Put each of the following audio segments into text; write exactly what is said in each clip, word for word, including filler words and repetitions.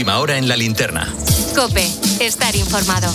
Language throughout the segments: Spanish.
Última hora en La Linterna. COPE. Estar informado.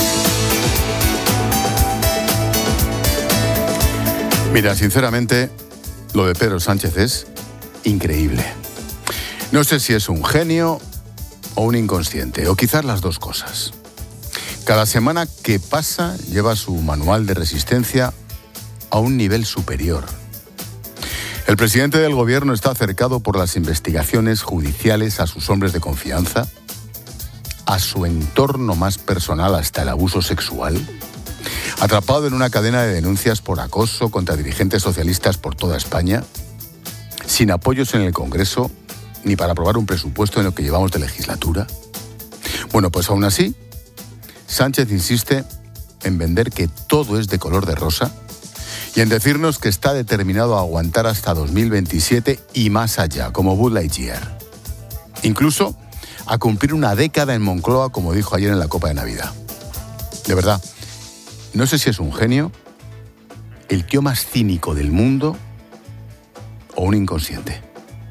Mira, sinceramente, lo de Pedro Sánchez es increíble. No sé si es un genio o un inconsciente, o quizás las dos cosas. Cada semana que pasa lleva su manual de resistencia a un nivel superior. El presidente del gobierno está cercado por las investigaciones judiciales a sus hombres de confianza, a su entorno más personal hasta el abuso sexual, atrapado en una cadena de denuncias por acoso contra dirigentes socialistas por toda España, sin apoyos en el Congreso ni para aprobar un presupuesto en lo que llevamos de legislatura. Bueno, pues aún así, Sánchez insiste en vender que todo es de color de rosa y en decirnos que está determinado a aguantar hasta dos mil veintisiete y más allá, como Buzz Lightyear. Incluso a cumplir una década en Moncloa, como dijo ayer en la Copa de Navidad. De verdad, no sé si es un genio, el tío más cínico del mundo o un inconsciente.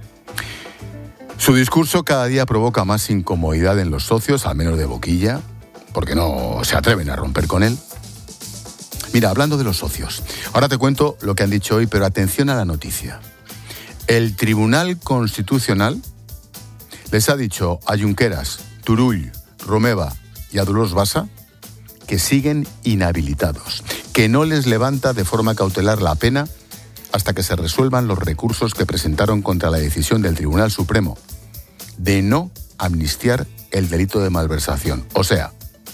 Su discurso cada día provoca más incomodidad en los socios, al menos de boquilla, porque no se atreven a romper con él. Mira, hablando de los socios, ahora te cuento lo que han dicho hoy, pero atención a la noticia. El Tribunal Constitucional les ha dicho a Junqueras, Turull, Romeva y a Dolors Bassa que siguen inhabilitados, que no les levanta de forma cautelar la pena hasta que se resuelvan los recursos que presentaron contra la decisión del Tribunal Supremo de no amnistiar el delito de malversación. O sea,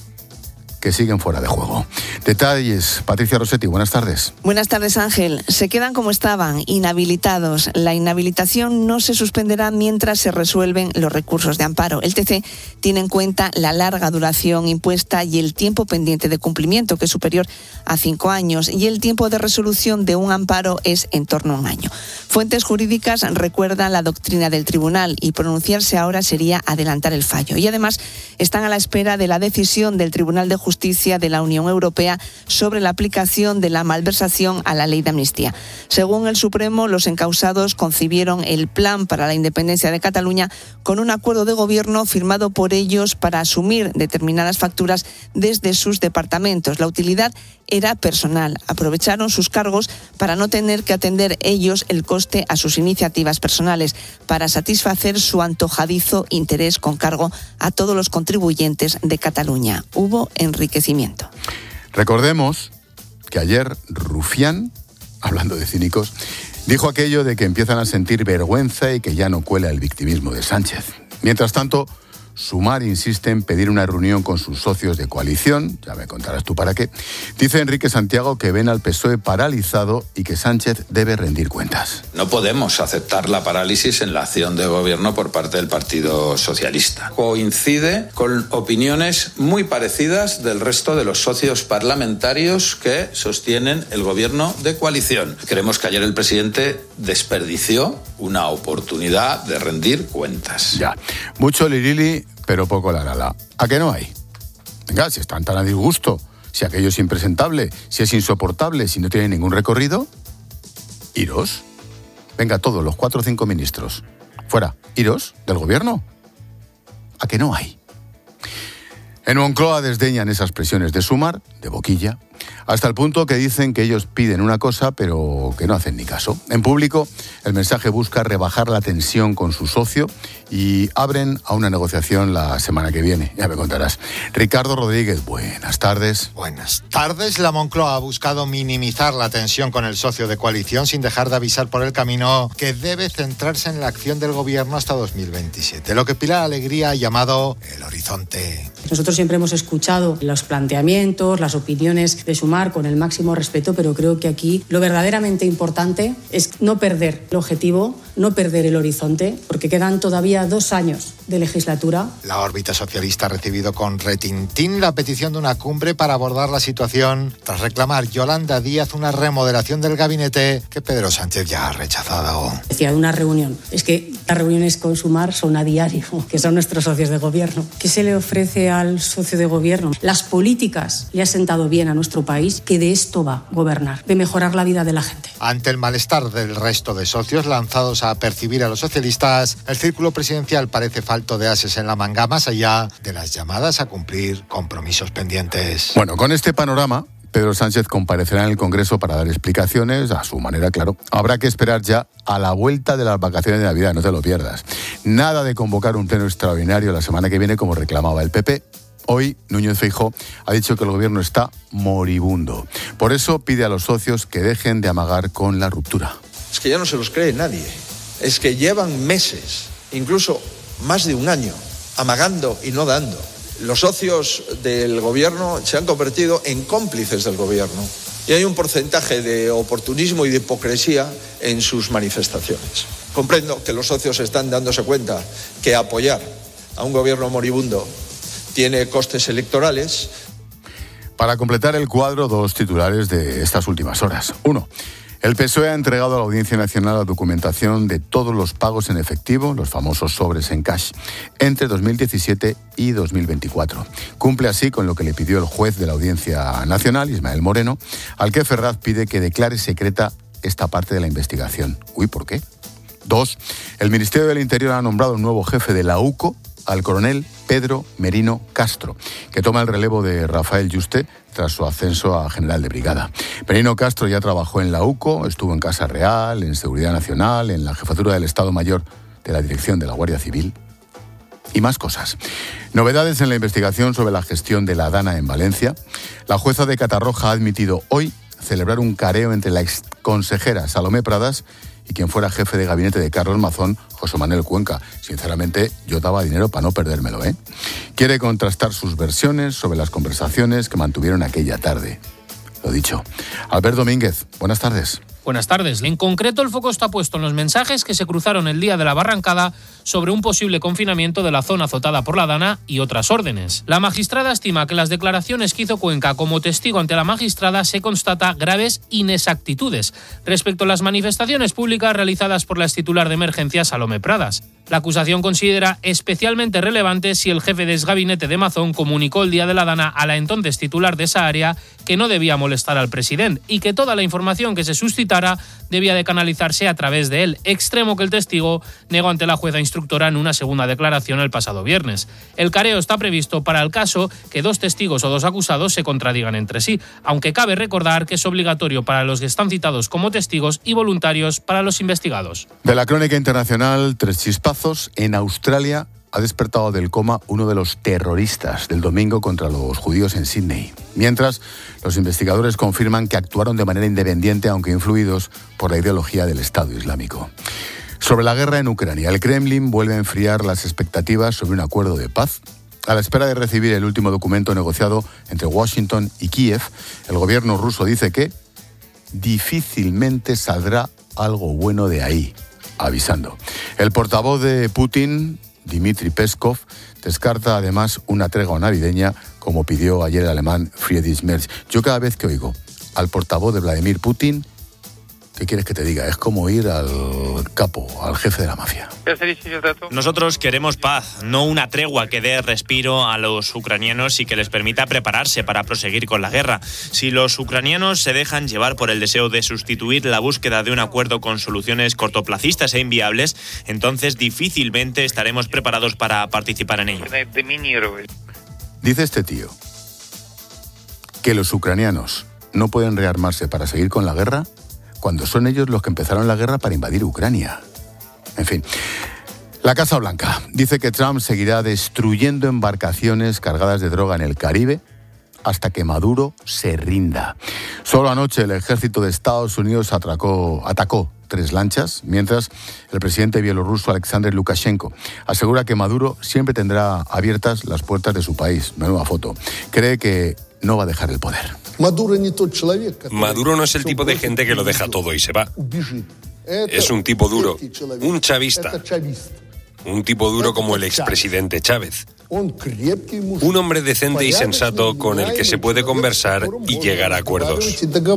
que siguen fuera de juego. Detalles, Patricia Rossetti, buenas tardes. Buenas tardes, Ángel. Se quedan como estaban, inhabilitados. La inhabilitación no se suspenderá mientras se resuelven los recursos de amparo. El T C tiene en cuenta la larga duración impuesta y el tiempo pendiente de cumplimiento, que es superior a cinco años, y el tiempo de resolución de un amparo es en torno a un año. Fuentes jurídicas recuerdan la doctrina del tribunal y pronunciarse ahora sería adelantar el fallo. Y además están a la espera de la decisión del Tribunal de Justicia Justicia de la Unión Europea sobre la aplicación de la malversación a la ley de amnistía. Según el Supremo, los encausados concibieron el plan para la independencia de Cataluña con un acuerdo de gobierno firmado por ellos para asumir determinadas facturas desde sus departamentos. La utilidad era personal. Aprovecharon sus cargos para no tener que atender ellos el coste a sus iniciativas personales, para satisfacer su antojadizo interés con cargo a todos los contribuyentes de Cataluña. Hubo enriquecimiento. Recordemos que ayer Rufián, hablando de cínicos, dijo aquello de que empiezan a sentir vergüenza y que ya no cuela el victimismo de Sánchez. Mientras tanto, Sumar insiste en pedir una reunión con sus socios de coalición, ya me contarás tú para qué. Dice Enrique Santiago que ven al P S O E paralizado y que Sánchez debe rendir cuentas. No podemos aceptar la parálisis en la acción de gobierno por parte del Partido Socialista. Coincide con opiniones muy parecidas del resto de los socios parlamentarios que sostienen el gobierno de coalición. Creemos que ayer el presidente desperdició una oportunidad de rendir cuentas. Ya, mucho lirili, pero poco la lala. ¿A qué no hay? Venga, si están tan a disgusto, si aquello es impresentable, si es insoportable, si no tiene ningún recorrido, iros. Venga, todos los cuatro o cinco ministros. Fuera, iros del gobierno. ¿A qué no hay? En Moncloa desdeñan esas presiones de Sumar, de boquilla, hasta el punto que dicen que ellos piden una cosa, pero que no hacen ni caso. En público, el mensaje busca rebajar la tensión con su socio y abren a una negociación la semana que viene. Ya me contarás. Ricardo Rodríguez, buenas tardes. Buenas tardes. La Moncloa ha buscado minimizar la tensión con el socio de coalición sin dejar de avisar por el camino que debe centrarse en la acción del gobierno hasta dos mil veintisiete. Lo que Pilar Alegría ha llamado el horizonte. Nosotros siempre hemos escuchado los planteamientos, las opiniones de Sumar con el máximo respeto, pero creo que aquí lo verdaderamente importante es no perder el objetivo, no perder el horizonte, porque quedan todavía dos años de legislatura. La órbita socialista ha recibido con retintín la petición de una cumbre para abordar la situación, tras reclamar Yolanda Díaz una remodelación del gabinete que Pedro Sánchez ya ha rechazado. Decía, de una reunión. Es que las reuniones con Sumar son a diario, que son nuestros socios de gobierno. ¿Qué se le ofrece al socio de gobierno? Las políticas le ha sentado bien a nuestro país. país, que de esto va gobernar, de mejorar la vida de la gente. Ante el malestar del resto de socios lanzados a percibir a los socialistas, el círculo presidencial parece falto de ases en la manga, más allá de las llamadas a cumplir compromisos pendientes. Bueno, con este panorama, Pedro Sánchez comparecerá en el Congreso para dar explicaciones, a su manera, claro. Habrá que esperar ya a la vuelta de las vacaciones de Navidad, no te lo pierdas. Nada de convocar un pleno extraordinario la semana que viene como reclamaba el P P. Hoy, Núñez Feijóo ha dicho que el gobierno está moribundo. Por eso pide a los socios que dejen de amagar con la ruptura. Es que ya no se los cree nadie. Es que llevan meses, incluso más de un año, amagando y no dando. Los socios del gobierno se han convertido en cómplices del gobierno. Y hay un porcentaje de oportunismo y de hipocresía en sus manifestaciones. Comprendo que los socios están dándose cuenta que apoyar a un gobierno moribundo tiene costes electorales. Para completar el cuadro, dos titulares de estas últimas horas. Uno, el P S O E ha entregado a la Audiencia Nacional la documentación de todos los pagos en efectivo, los famosos sobres en cash, entre dos mil diecisiete y dos mil veinticuatro. Cumple así con lo que le pidió el juez de la Audiencia Nacional, Ismael Moreno, al que Ferraz pide que declare secreta esta parte de la investigación. Uy, ¿por qué? Dos, el Ministerio del Interior ha nombrado un nuevo jefe de la U C O, al coronel Pedro Merino Castro, que toma el relevo de Rafael Yuste tras su ascenso a general de brigada. Merino Castro ya trabajó en la U C O, estuvo en Casa Real, en Seguridad Nacional, en la jefatura del Estado Mayor de la Dirección de la Guardia Civil y más cosas. Novedades en la investigación sobre la gestión de la Dana en Valencia. La jueza de Catarroja ha admitido hoy celebrar un careo entre la exconsejera Salomé Pradas y quien fuera jefe de gabinete de Carlos Mazón, José Manuel Cuenca. Sinceramente, yo daba dinero para no perdérmelo, ¿eh? Quiere contrastar sus versiones sobre las conversaciones que mantuvieron aquella tarde. Lo dicho. Albert Domínguez, buenas tardes. Buenas tardes. En concreto, el foco está puesto en los mensajes que se cruzaron el día de la barrancada sobre un posible confinamiento de la zona azotada por la Dana y otras órdenes. La magistrada estima que las declaraciones que hizo Cuenca como testigo ante la magistrada se constata graves inexactitudes respecto a las manifestaciones públicas realizadas por la extitular de emergencias Salomé Pradas. La acusación considera especialmente relevante si el jefe de gabinete de Mazón comunicó el día de la Dana a la entonces titular de esa área que no debía molestar al presidente y que toda la información que se suscitara debía de canalizarse a través de él, extremo que el testigo negó ante la jueza instructora en una segunda declaración el pasado viernes. El careo está previsto para el caso que dos testigos o dos acusados se contradigan entre sí, aunque cabe recordar que es obligatorio para los que están citados como testigos y voluntarios para los investigados. De la crónica internacional, tres chispazos. En Australia ha despertado del coma uno de los terroristas del domingo contra los judíos en Sydney. Mientras, los investigadores confirman que actuaron de manera independiente, aunque influidos por la ideología del Estado Islámico. Sobre la guerra en Ucrania, el Kremlin vuelve a enfriar las expectativas sobre un acuerdo de paz. A la espera de recibir el último documento negociado entre Washington y Kiev, el gobierno ruso dice que difícilmente saldrá algo bueno de ahí, avisando. El portavoz de Putin, Dmitry Peskov, descarta además una tregua navideña, como pidió ayer el alemán Friedrich Merz. Yo cada vez que oigo al portavoz de Vladimir Putin, ¿qué quieres que te diga? Es como ir al capo, al jefe de la mafia. Nosotros queremos paz, no una tregua que dé respiro a los ucranianos y que les permita prepararse para proseguir con la guerra. Si los ucranianos se dejan llevar por el deseo de sustituir la búsqueda de un acuerdo con soluciones cortoplacistas e inviables, entonces difícilmente estaremos preparados para participar en ello. Dice este tío que los ucranianos no pueden rearmarse para seguir con la guerra cuando son ellos los que empezaron la guerra para invadir Ucrania. En fin, la Casa Blanca dice que Trump seguirá destruyendo embarcaciones cargadas de droga en el Caribe hasta que Maduro se rinda. Solo anoche el ejército de Estados Unidos atracó, atacó tres lanchas, mientras el presidente bielorruso Alexander Lukashenko asegura que Maduro siempre tendrá abiertas las puertas de su país. Menuda foto. Cree que no va a dejar el poder. Maduro no es el tipo de gente que lo deja todo y se va. Es un tipo duro, un chavista. Un tipo duro como el expresidente Chávez. Un hombre decente y sensato con el que se puede conversar y llegar a acuerdos.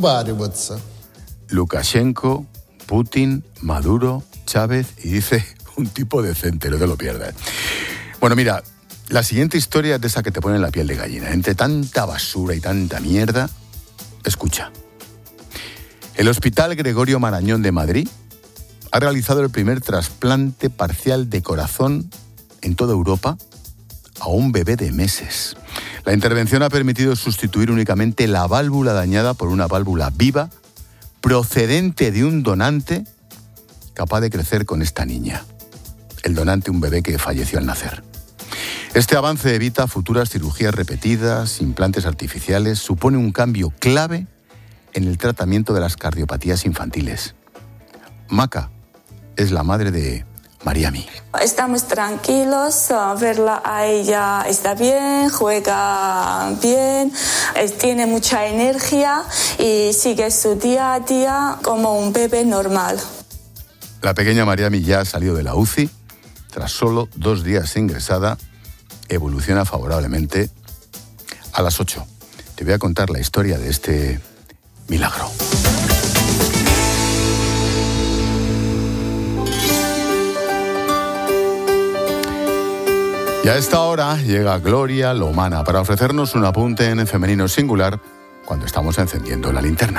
Lukashenko, Putin, Maduro, Chávez y dice un tipo decente, no te lo pierdas. Bueno, mira, la siguiente historia es de esa que te pone la piel de gallina. Entre tanta basura y tanta mierda, Escucha. El Hospital Gregorio Marañón de Madrid ha realizado el primer trasplante parcial de corazón en toda Europa a un bebé de meses. La intervención ha permitido sustituir únicamente la válvula dañada por una válvula viva procedente de un donante capaz de crecer con esta niña. El donante, un bebé que falleció al nacer. Este avance evita futuras cirugías repetidas, implantes artificiales, supone un cambio clave en el tratamiento de las cardiopatías infantiles. Maca es la madre de Mariami. Estamos tranquilos, verla a ella está bien, juega bien, tiene mucha energía y sigue su día a día como un bebé normal. La pequeña Mariami ya ha salido de la U C I. Tras solo dos días ingresada, evoluciona favorablemente. A las ocho te voy a contar la historia de este milagro. Y a esta hora llega Gloria Lomana para ofrecernos un apunte en femenino singular cuando estamos encendiendo la linterna.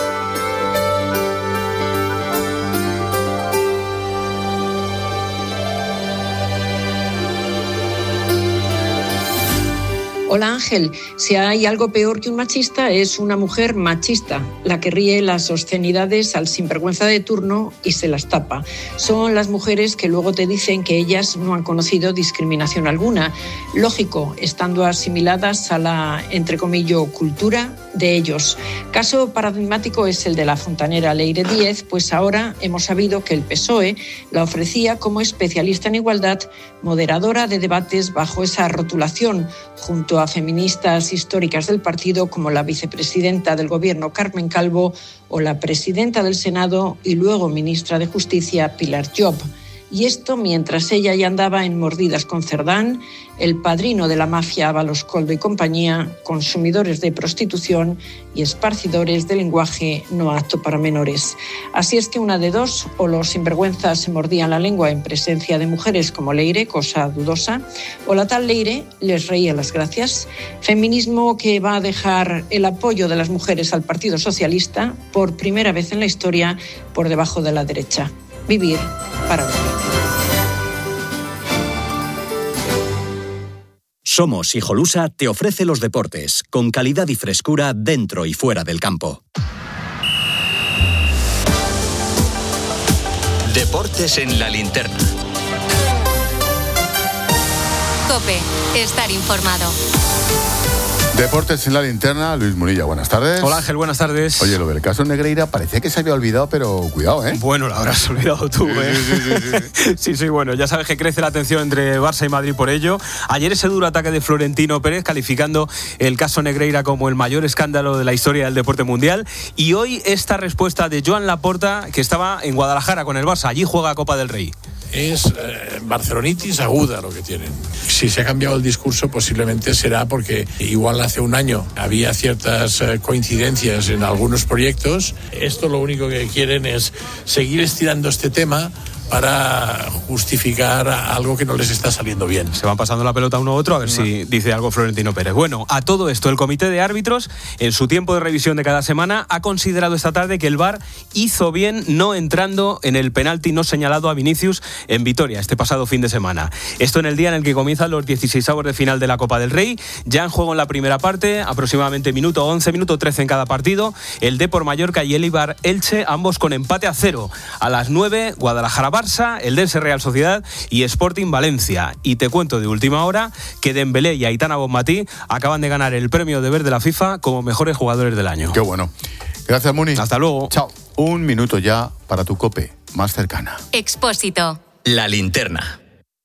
Hola Ángel, si hay algo peor que un machista es una mujer machista, la que ríe las obscenidades al sinvergüenza de turno y se las tapa. Son las mujeres que luego te dicen que ellas no han conocido discriminación alguna. Lógico, estando asimiladas a la, entre comillas, cultura de ellos. Caso paradigmático es el de la fontanera Leire Díez, pues ahora hemos sabido que el P S O E la ofrecía como especialista en igualdad, moderadora de debates bajo esa rotulación, junto a feministas históricas del partido como la vicepresidenta del Gobierno Carmen Calvo o la presidenta del Senado y luego ministra de Justicia Pilar Job. Y esto mientras ella ya andaba en mordidas con Cerdán, el padrino de la mafia Ábalos Coldo y compañía, consumidores de prostitución y esparcidores de lenguaje no apto para menores. Así es que una de dos, o los sinvergüenzas se mordían la lengua en presencia de mujeres como Leire, cosa dudosa, o la tal Leire les reía las gracias. Feminismo que va a dejar el apoyo de las mujeres al Partido Socialista, por primera vez en la historia, por debajo de la derecha. Vivir para vivir. Somos Hijolusa te ofrece los deportes, con calidad y frescura dentro y fuera del campo. Deportes en la linterna. COPE, estar informado. Deportes en la linterna, Luis Munilla, buenas tardes. Hola Ángel, buenas tardes. Oye, lo del caso Negreira parecía que se había olvidado, pero cuidado, ¿eh? Bueno, lo habrás olvidado tú, ¿eh? Sí, sí, sí, sí, sí. sí, sí, bueno, ya sabes que crece la tensión entre Barça y Madrid por ello. Ayer ese duro ataque de Florentino Pérez calificando el caso Negreira como el mayor escándalo de la historia del deporte mundial. Y hoy esta respuesta de Joan Laporta, que estaba en Guadalajara con el Barça, allí juega Copa del Rey. Es eh, barcelonitis aguda lo que tienen. Si se ha cambiado el discurso, posiblemente será porque igual hace un año había ciertas eh, coincidencias en algunos proyectos. Esto lo único que quieren es seguir estirando este tema para justificar algo que no les está saliendo bien. Se van pasando la pelota uno a otro a ver no. si dice algo Florentino Pérez. Bueno, a todo esto, el comité de árbitros, en su tiempo de revisión de cada semana, ha considerado esta tarde que el V A R hizo bien no entrando en el penalti no señalado a Vinicius en Vitoria este pasado fin de semana. Esto en el día en el que comienzan los dieciseisavos de final de la Copa del Rey. Ya en juego en la primera parte, aproximadamente minuto once, minuto trece en cada partido. El Depor Mallorca y el Eibar Elche, ambos con empate a cero. A las nueve, Guadalajara Barça, el Dense Real Sociedad y Sporting Valencia. Y te cuento de última hora que Dembélé y Aitana Bonmatí acaban de ganar el premio de ver de la FIFA como mejores jugadores del año. Qué bueno. Gracias, Muni. Hasta luego. Chao. Un minuto ya para tu COPE más cercana. Expósito. La linterna.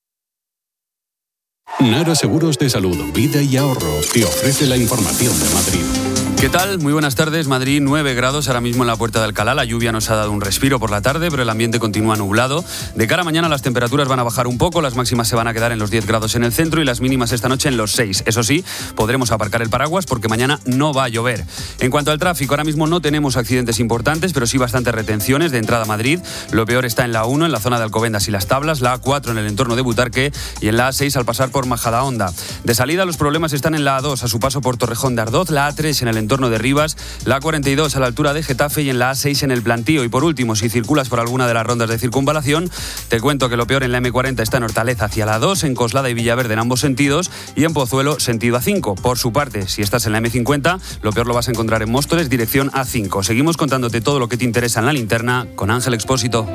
Nara Seguros de Salud, Vida y Ahorro te ofrece la información de Madrid. ¿Qué tal? Muy buenas tardes. Madrid, nueve grados ahora mismo en la Puerta de Alcalá. La lluvia nos ha dado un respiro por la tarde, pero el ambiente continúa nublado. De cara a mañana las temperaturas van a bajar un poco, las máximas se van a quedar en los diez grados en el centro y las mínimas esta noche en los seis. Eso sí, podremos aparcar el paraguas porque mañana no va a llover. En cuanto al tráfico, ahora mismo no tenemos accidentes importantes, pero sí bastantes retenciones de entrada a Madrid. Lo peor está en la uno, en la zona de Alcobendas y Las Tablas, la A cuatro en el entorno de Butarque y en la A seis al pasar por Madrid Majadahonda. De salida, los problemas están en la A dos, a su paso por Torrejón de Ardoz, la A tres en el entorno de Rivas, la A cuarenta y dos a la altura de Getafe y en la A seis en el Plantío. Y por último, si circulas por alguna de las rondas de circunvalación, te cuento que lo peor en la eme cuarenta está en Hortaleza hacia la A dos, en Coslada y Villaverde en ambos sentidos y en Pozuelo sentido A cinco. Por su parte, si estás en la eme cincuenta, lo peor lo vas a encontrar en Móstoles, dirección A cinco. Seguimos contándote todo lo que te interesa en la linterna con Ángel Expósito.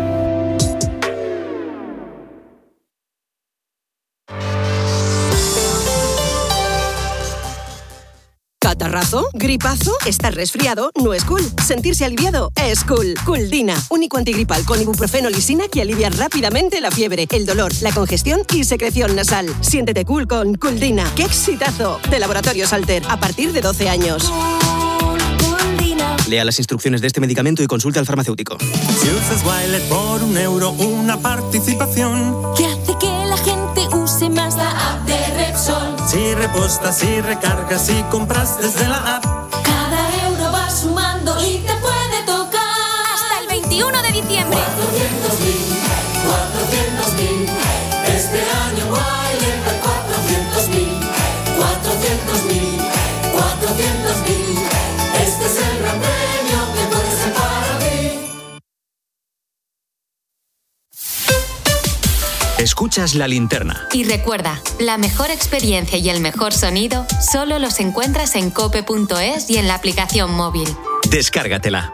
¿Catarrazo? ¿Gripazo? ¿Estar resfriado? No es cool. Sentirse aliviado es cool. Cooldina, único antigripal con ibuprofeno lisina que alivia rápidamente la fiebre, el dolor, la congestión y secreción nasal. Siéntete cool con Cooldina. ¡Qué exitazo! De Laboratorios Alter, a partir de doce años. Lea las instrucciones de este medicamento y consulte al farmacéutico. Si usas Wilet por un euro, una participación que hace que la gente use más la app de Repsol. Si repostas, si recargas, si compras desde la app, cada euro va sumando y te puede tocar hasta el veintiuno de diciembre. cuatrocientos mil, cuatrocientos mil, este año Wilet da cuatrocientos mil, cuatrocientos mil, cuatrocientos mil, este es el gran premio que puede ser para ti. Escuchas La Linterna. Y recuerda, la mejor experiencia y el mejor sonido solo los encuentras en cope punto es y en la aplicación móvil. Descárgatela.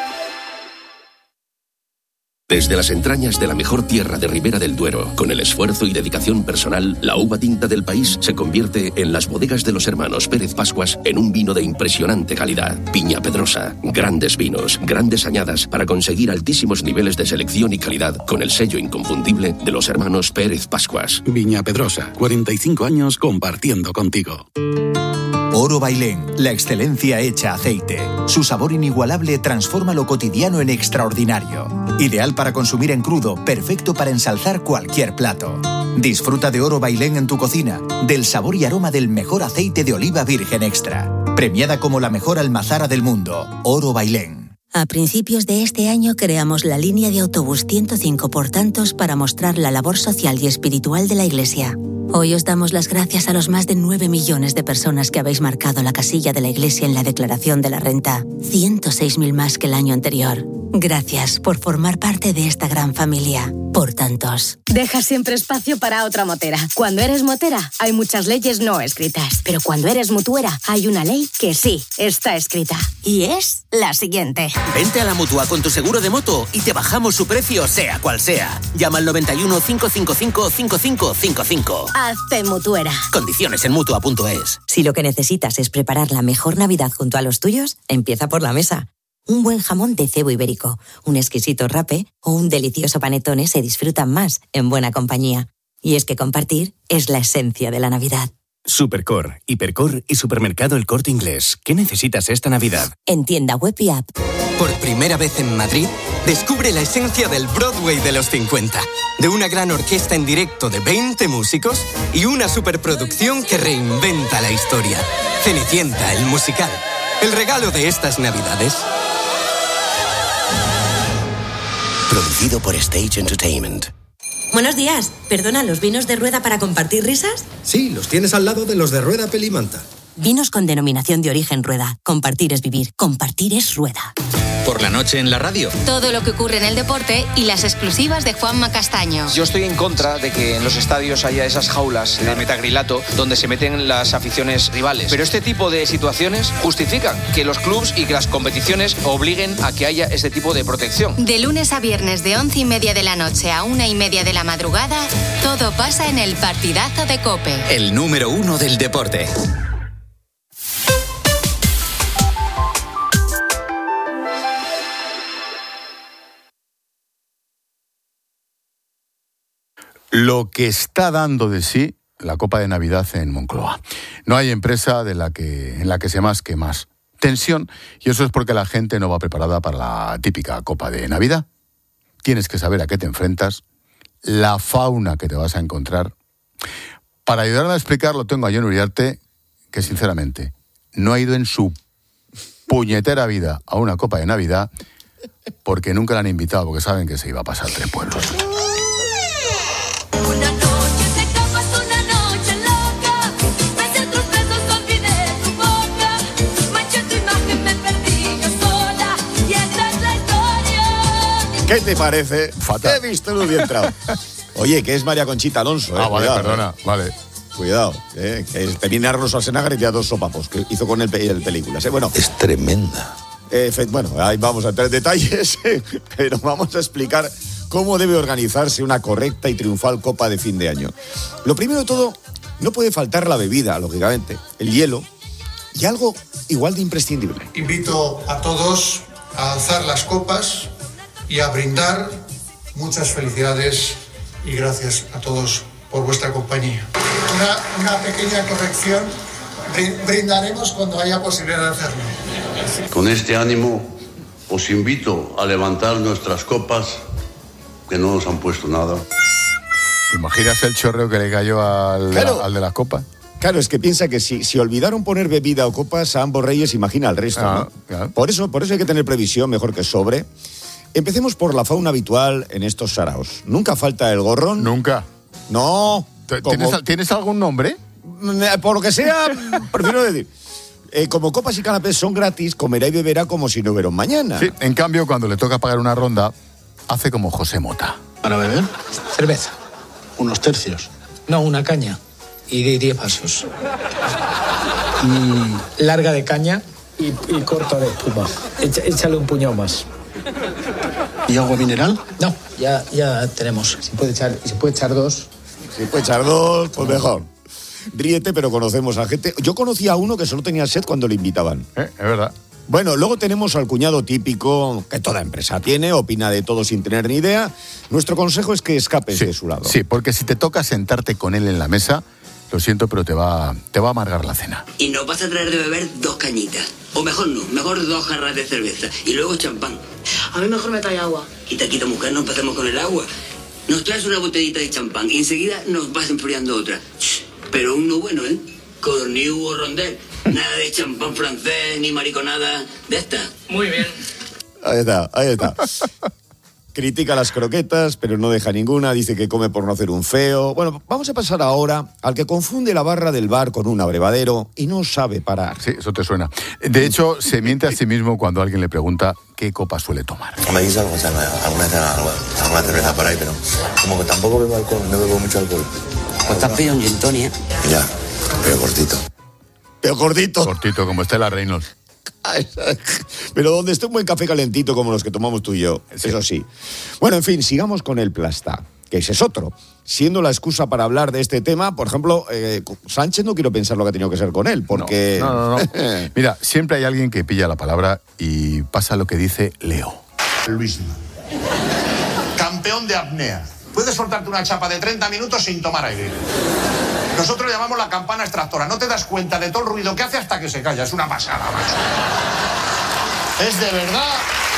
Desde las entrañas de la mejor tierra de Ribera del Duero, con el esfuerzo y dedicación personal, la uva tinta del país se convierte en las bodegas de los hermanos Pérez Pascuas en un vino de impresionante calidad. Piña Pedrosa, grandes vinos, grandes añadas para conseguir altísimos niveles de selección y calidad con el sello inconfundible de los hermanos Pérez Pascuas. Viña Pedrosa, cuarenta y cinco años compartiendo contigo. Oro Bailén, la excelencia hecha aceite. Su sabor inigualable transforma lo cotidiano en extraordinario. Ideal para consumir en crudo, perfecto para ensalzar cualquier plato. Disfruta de Oro Bailén en tu cocina, del sabor y aroma del mejor aceite de oliva virgen extra. Premiada como la mejor almazara del mundo, Oro Bailén. A principios de este año creamos la línea de autobús ciento cinco por tantos para mostrar la labor social y espiritual de la Iglesia. Hoy os damos las gracias a los más de nueve millones de personas que habéis marcado la casilla de la Iglesia en la declaración de la renta. ciento seis mil más que el año anterior. Gracias por formar parte de esta gran familia. Por tantos. Deja siempre espacio para otra motera. Cuando eres motera, hay muchas leyes no escritas. Pero cuando eres mutuera, hay una ley que sí está escrita. Y es la siguiente. Vente a la Mutua con tu seguro de moto y te bajamos su precio sea cual sea. Llama al noventa y uno, cinco cinco cinco, cinco cinco cinco cinco. Hazte mutuera. Condiciones en mutua punto es. Si lo que necesitas es preparar la mejor Navidad junto a los tuyos, empieza por la mesa. Un buen jamón de cebo ibérico, un exquisito rape o un delicioso panetone se disfrutan más en buena compañía. Y es que compartir es la esencia de la Navidad. Supercor, Hipercor y Supermercado El Corte Inglés. ¿Qué necesitas esta Navidad? En tienda web y app. Por primera vez en Madrid, descubre la esencia del Broadway de los cincuenta. De una gran orquesta en directo de veinte músicos y una superproducción que reinventa la historia. Cenicienta, el musical. El regalo de estas Navidades. Producido por Stage Entertainment. Buenos días. Perdona, ¿los vinos de Rueda para compartir risas? Sí, los tienes al lado de los de Rueda Pelimanta. Vinos con denominación de origen Rueda. Compartir es vivir. Compartir es Rueda. Por la noche en la radio. Todo lo que ocurre en el deporte y las exclusivas de Juanma Castaño. Yo estoy en contra de que en los estadios haya esas jaulas de metacrilato donde se meten las aficiones rivales. Pero este tipo de situaciones justifican que los clubs y que las competiciones obliguen a que haya este tipo de protección. De lunes a viernes de once y media de la noche a una y media de la madrugada, todo pasa en el partidazo de COPE. El número uno del deporte. Lo que está dando de sí la Copa de Navidad en Moncloa. No hay empresa de la que, en la que se masque más tensión, y eso es porque la gente no va preparada para la típica Copa de Navidad. Tienes que saber a qué te enfrentas, la fauna que te vas a encontrar. Para ayudarme a explicarlo tengo a Jon Uriarte, que sinceramente no ha ido en su puñetera vida a una Copa de Navidad porque nunca la han invitado, porque saben que se iba a pasar tres pueblos. Una noche de copas, una ¿Qué te parece? Fatal. He visto muy bien trao. Oye, que es María Conchita Alonso, ¿eh? Ah, vale, Cuidado, perdona, ¿eh? vale. Cuidado, eh, que te viene Arnold Schwarzenegger y te da dos sopapos, que hizo con él pe- el películas. ¿eh? Bueno, Es tremenda. eh, fe- bueno, ahí vamos a entrar en detalles, pero vamos a explicar cómo debe organizarse una correcta y triunfal copa de fin de año. Lo primero de todo, no puede faltar la bebida, lógicamente, el hielo y algo igual de imprescindible. Invito a todos a alzar las copas y a brindar. Muchas felicidades y gracias a todos por vuestra compañía. Una, una pequeña corrección. Brin- Brindaremos cuando haya posibilidad de hacerlo. Con este ánimo os invito a levantar nuestras copas, que no nos han puesto nada. ¿Te imaginas el chorreo que le cayó al, Claro. al de las copas? Claro, es que piensa que si, si olvidaron poner bebida o copas a ambos reyes, imagina al resto, Ah, ¿no? claro. Por eso, por eso hay que tener previsión, mejor que sobre. Empecemos por la fauna habitual en estos saraos. Nunca falta el gorrón. Nunca. No. ¿Tienes, como- ¿Tienes algún nombre? Por lo que sea, prefiero decir. Eh, como copas y canapés son gratis, comerá y beberá como si no hubiera un mañana. Sí, en cambio, cuando le toca pagar una ronda, hace como José Mota. ¿Para beber? Cerveza. Unos tercios. No, una caña. Y de diez vasos. Y larga de caña y, y corta de espuma. Echa- échale un puñado más. ¿Y agua mineral? No, ya, ya tenemos. Si puede echar, si puede echar dos. Si puede echar dos, pues mejor. Ríete, pero conocemos a gente. Yo conocí a uno que solo tenía sed cuando le invitaban. Eh, es verdad. Bueno, luego tenemos al cuñado típico que toda empresa tiene, opina de todo sin tener ni idea. Nuestro consejo es que escapes de su lado. Sí, porque si te toca sentarte con él en la mesa, lo siento, pero te va, te va a amargar la cena. Y nos vas a traer de beber dos cañitas. O mejor no, mejor dos jarras de cerveza. Y luego champán. A mí mejor me trae agua. Quita, quita, mujer, no empecemos con el agua. Nos traes una botellita de champán y enseguida nos vas enfriando otra. Shh, pero uno bueno, ¿eh? Corniu o rondel. Nada de champán francés ni mariconada de esta. Muy bien. Ahí está, ahí está. Critica las croquetas, pero no deja ninguna. Dice que come por no hacer un feo. Bueno, vamos a pasar ahora al que confunde la barra del bar con un abrevadero y no sabe parar. Sí, eso te suena. De hecho, se miente a sí mismo cuando alguien le pregunta qué copa suele tomar. Me dice algo, o sea, alguna vez alguna, alguna cerveza por ahí, pero como que tampoco bebo alcohol, no bebo mucho alcohol. Pues te has pedido un gin tonic, ¿eh? Ya, pero cortito. Pero gordito. Cortito, como Estela Reynolds. Pero donde esté un buen café calentito como los que tomamos tú y yo, eso sí. Bueno, en fin, sigamos con el plasta, que ese es otro. Siendo la excusa para hablar de este tema, por ejemplo, eh, Sánchez no quiero pensar lo que ha tenido que ser con él, porque... No, no, no. no. Mira, siempre hay alguien que pilla la palabra y pasa lo que dice Leo. Luis, campeón de apnea. Puedes soltarte una chapa de treinta minutos sin tomar aire. Nosotros llamamos la campana extractora. No te das cuenta de todo el ruido que hace hasta que se calla. Es una pasada, macho. Es de verdad...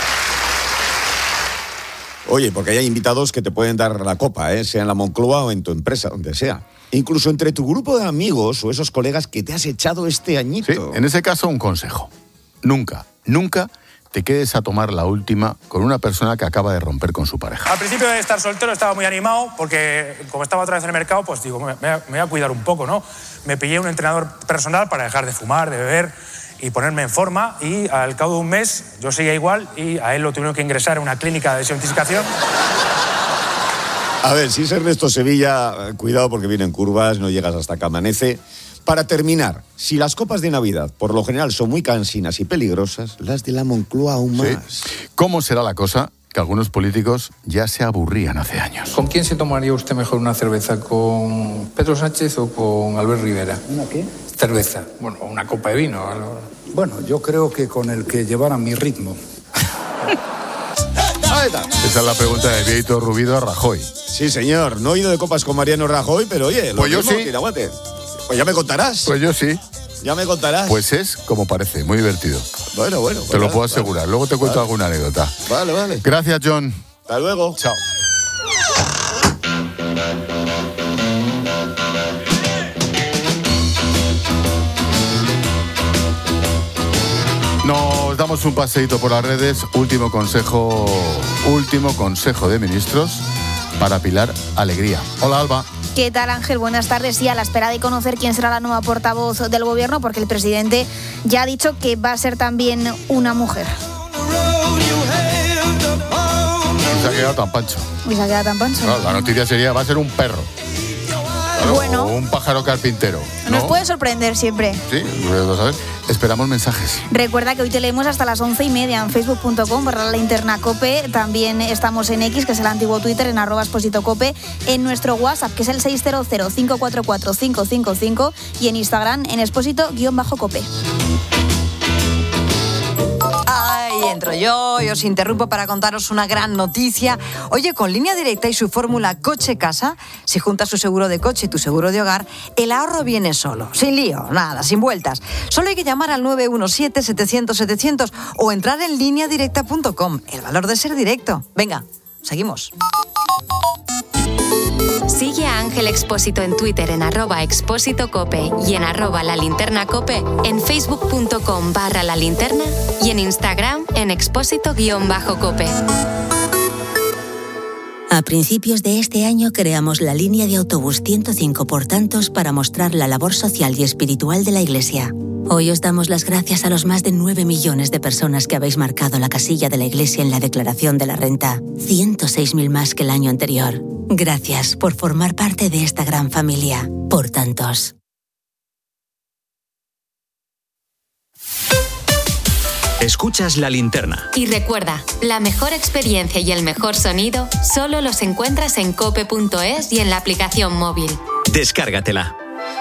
Oye, porque hay invitados que te pueden dar la copa, ¿eh? Sea en la Moncloa o en tu empresa, donde sea. Incluso entre tu grupo de amigos o esos colegas que te has echado este añito. Sí, en ese caso, un consejo. Nunca, nunca te quedes a tomar la última con una persona que acaba de romper con su pareja. Al principio de estar soltero estaba muy animado porque como estaba otra vez en el mercado, pues digo, me, me voy a cuidar un poco, ¿no? Me pillé un entrenador personal para dejar de fumar, de beber y ponerme en forma, y al cabo de un mes yo seguía igual y a él lo tuvieron que ingresar a una clínica de desintoxicación. A ver, si es Ernesto Sevilla, cuidado porque vienen curvas, no llegas hasta que amanece. Para terminar, si las copas de Navidad por lo general son muy cansinas y peligrosas, las de la Moncloa aún más. Sí. ¿Cómo será la cosa? Que algunos políticos ya se aburrían hace años. ¿Con quién se tomaría usted mejor una cerveza? ¿Con Pedro Sánchez o con Albert Rivera? ¿Una qué? Cerveza. Bueno, una copa de vino. Algo. Bueno, yo creo que con el que llevara mi ritmo. Esa es la pregunta de Vieito Rubido a Rajoy. Sí, señor. No he ido de copas con Mariano Rajoy, pero oye, lo pues yo mismo, sí. Tiraguate. Pues ya me contarás. Pues yo sí. Ya me contarás. Pues es como parece, muy divertido. Bueno, bueno. Te lo puedo asegurar. Luego te cuento vale. alguna anécdota. Vale, vale. Gracias, John. Hasta luego. Chao. Nos damos un paseíto por las redes. Último consejo, último consejo de ministros para Pilar Alegría. Hola, Alba. ¿Qué tal, Ángel? Buenas tardes. Y a la espera de conocer quién será la nueva portavoz del gobierno, porque el presidente ya ha dicho que va a ser también una mujer. O quedado tan pancho. Y se ha quedado tan pancho. Claro, la noticia sería, va a ser un perro. Claro, bueno. O un pájaro carpintero. Nos ¿no? puede sorprender siempre. Sí, lo sabes. Esperamos mensajes. Recuerda que hoy te leemos hasta las once y media en facebook punto com barra la linterna cope. También estamos en X, que es el antiguo Twitter, en arroba expósito cope. En nuestro WhatsApp, que es el seis cero cero, cinco cuatro cuatro, cinco cinco cinco. Y en Instagram, en expósito-cope. Ay, entro yo y os interrumpo para contaros una gran noticia. Oye, con Línea Directa y su fórmula coche-casa, si juntas tu seguro de coche y tu seguro de hogar, el ahorro viene solo, sin lío, nada, sin vueltas. Solo hay que llamar al nueve uno siete, setecientos, setecientos o entrar en línea directa punto com. El valor de ser directo. Venga, seguimos. Sigue a Ángel Expósito en Twitter en arroba expósito cope y en arroba la linterna cope, en facebook punto com barra la linterna y en Instagram en expósito guión bajo cope. A principios de este año creamos la línea de autobús ciento cinco por tantos para mostrar la labor social y espiritual de la Iglesia. Hoy os damos las gracias a los más de nueve millones de personas que habéis marcado la casilla de la Iglesia en la declaración de la renta, ciento seis mil más que el año anterior. Gracias por formar parte de esta gran familia. Por tantos. Escuchas La Linterna. Y recuerda, la mejor experiencia y el mejor sonido solo los encuentras en cope punto es y en la aplicación móvil. Descárgatela.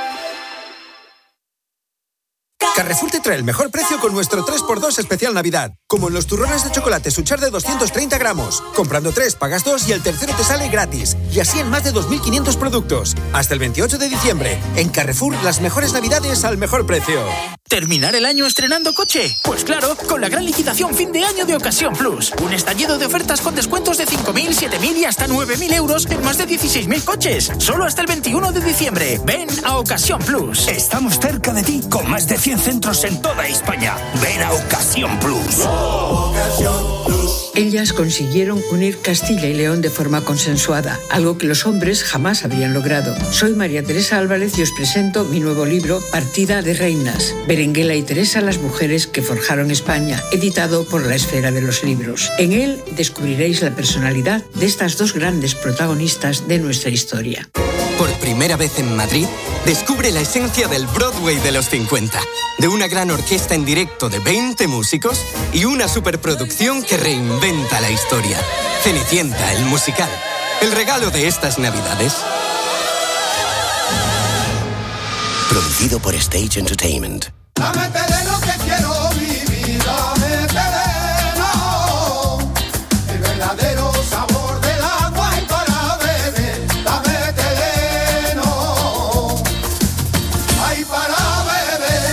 Carrefour te trae el mejor precio con nuestro tres por dos especial Navidad. Como en los turrones de chocolate Suchar de doscientos treinta gramos. Comprando tres, pagas dos y el tercero te sale gratis. Y así en más de dos mil quinientos productos. Hasta el veintiocho de diciembre. En Carrefour, las mejores Navidades al mejor precio. ¿Terminar el año estrenando coche? Pues claro, con la gran liquidación fin de año de Ocasión Plus. Un estallido de ofertas con descuentos de cinco mil, siete mil y hasta nueve mil euros en más de dieciséis mil coches. Solo hasta el veintiuno de diciembre. Ven a Ocasión Plus. Estamos cerca de ti con más de cien centros en toda España. Ven a Ocasión Plus. Ocasión Plus. Ellas consiguieron unir Castilla y León de forma consensuada, algo que los hombres jamás habrían logrado. Soy María Teresa Álvarez y os presento mi nuevo libro, Partida de Reinas. Berenguela y Teresa, las mujeres que forjaron España, editado por La Esfera de los Libros. En él descubriréis la personalidad de estas dos grandes protagonistas de nuestra historia. Por primera vez en Madrid, descubre la esencia del Broadway de los cincuenta. De una gran orquesta en directo de veinte músicos y una superproducción que reinventa la historia. Cenicienta, el musical. El regalo de estas Navidades. Producido por Stage Entertainment. Dame terreno que quiero vivir, dame terreno, el verdadero sabor del agua y para beber, dame terreno, ay para beber.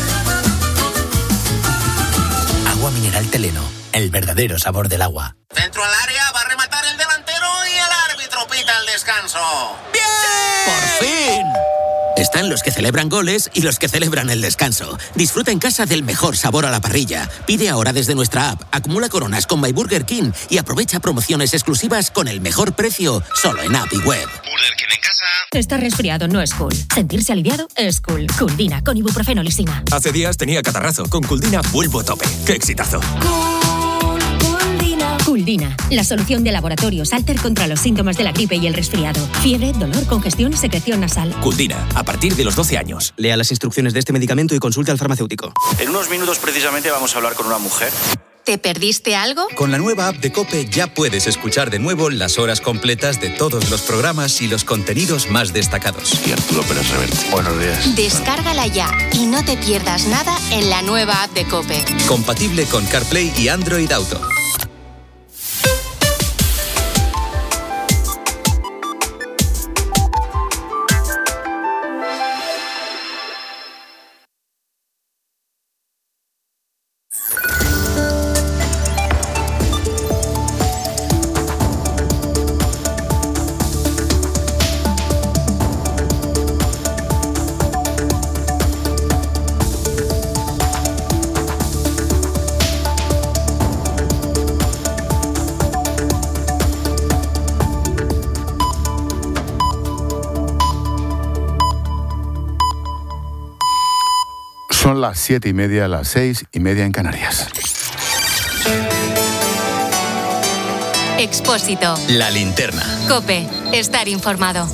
Agua mineral Teleno, el verdadero sabor del agua. Dentro al área va a rematar el delantero y el árbitro pita el descanso. ¡Bien! ¡Por fin! Están los que celebran goles y los que celebran el descanso. Disfruta en casa del mejor sabor a la parrilla. Pide ahora desde nuestra app, acumula coronas con My Burger King y aprovecha promociones exclusivas con el mejor precio solo en app y web. Burger King en casa. Estar resfriado no es cool. Sentirse aliviado es cool. Culdina con ibuprofeno lisina. Hace días tenía catarrazo. Con Culdina vuelvo a tope. ¡Qué exitazo! Culdina, la solución de laboratorios Alter contra los síntomas de la gripe y el resfriado. Fiebre, dolor, congestión y secreción nasal. Culdina, a partir de los doce años. Lea las instrucciones de este medicamento y consulte al farmacéutico. En unos minutos precisamente vamos a hablar con una mujer. ¿Te perdiste algo? Con la nueva app de COPE ya puedes escuchar de nuevo las horas completas de todos los programas y los contenidos más destacados. Y Arturo Pérez Reverte. Buenos días. Descárgala ya y no te pierdas nada en la nueva app de COPE. Compatible con CarPlay y Android Auto. Son las siete y media, las seis y media en Canarias. Expósito. La Linterna. COPE. Estar informado.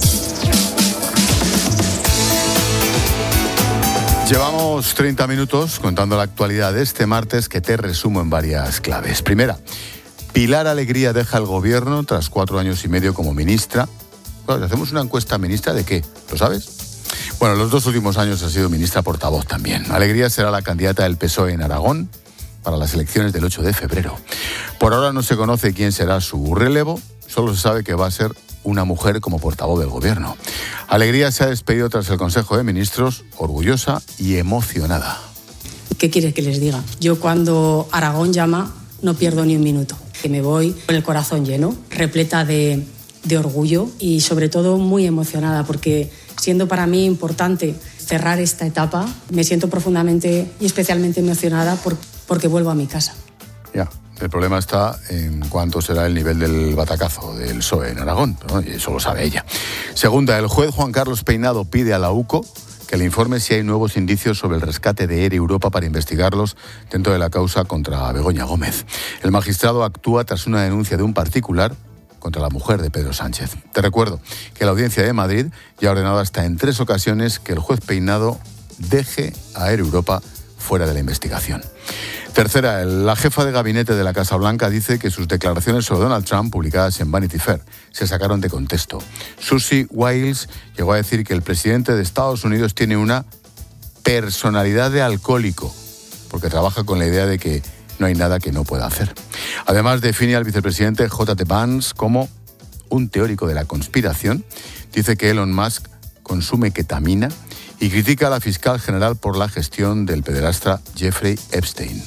Llevamos treinta minutos contando la actualidad de este martes, que te resumo en varias claves. Primera, Pilar Alegría deja el gobierno tras cuatro años y medio como ministra. Bueno, ¿hacemos una encuesta, ministra de qué? ¿Lo sabes? Bueno, los dos últimos años ha sido ministra portavoz también. Alegría será la candidata del P S O E en Aragón para las elecciones del ocho de febrero. Por ahora no se conoce quién será su relevo, solo se sabe que va a ser una mujer como portavoz del gobierno. Alegría se ha despedido tras el Consejo de Ministros, orgullosa y emocionada. ¿Qué quieres que les diga? Yo cuando Aragón llama no pierdo ni un minuto. Que me voy con el corazón lleno, repleta de, de orgullo y sobre todo muy emocionada, porque siendo para mí importante cerrar esta etapa, me siento profundamente y especialmente emocionada por, porque vuelvo a mi casa. Ya. El problema está en cuánto será el nivel del batacazo del P S O E en Aragón, ¿no? Y eso lo sabe ella. Segunda, el juez Juan Carlos Peinado pide a la UCO que le informe si hay nuevos indicios sobre el rescate de Air Europa para investigarlos dentro de la causa contra Begoña Gómez. El magistrado actúa tras una denuncia de un particular contra la mujer de Pedro Sánchez. Te recuerdo que la Audiencia de Madrid ya ha ordenado hasta en tres ocasiones que el juez Peinado deje a Air Europa fuera de la investigación. Tercera, la jefa de gabinete de la Casa Blanca dice que sus declaraciones sobre Donald Trump, publicadas en Vanity Fair, se sacaron de contexto. Susie Wiles llegó a decir que el presidente de Estados Unidos tiene una personalidad de alcohólico, porque trabaja con la idea de que no hay nada que no pueda hacer. Además, define al vicepresidente J D Vance como un teórico de la conspiración. Dice que Elon Musk consume ketamina y critica a la fiscal general por la gestión del pederasta Jeffrey Epstein.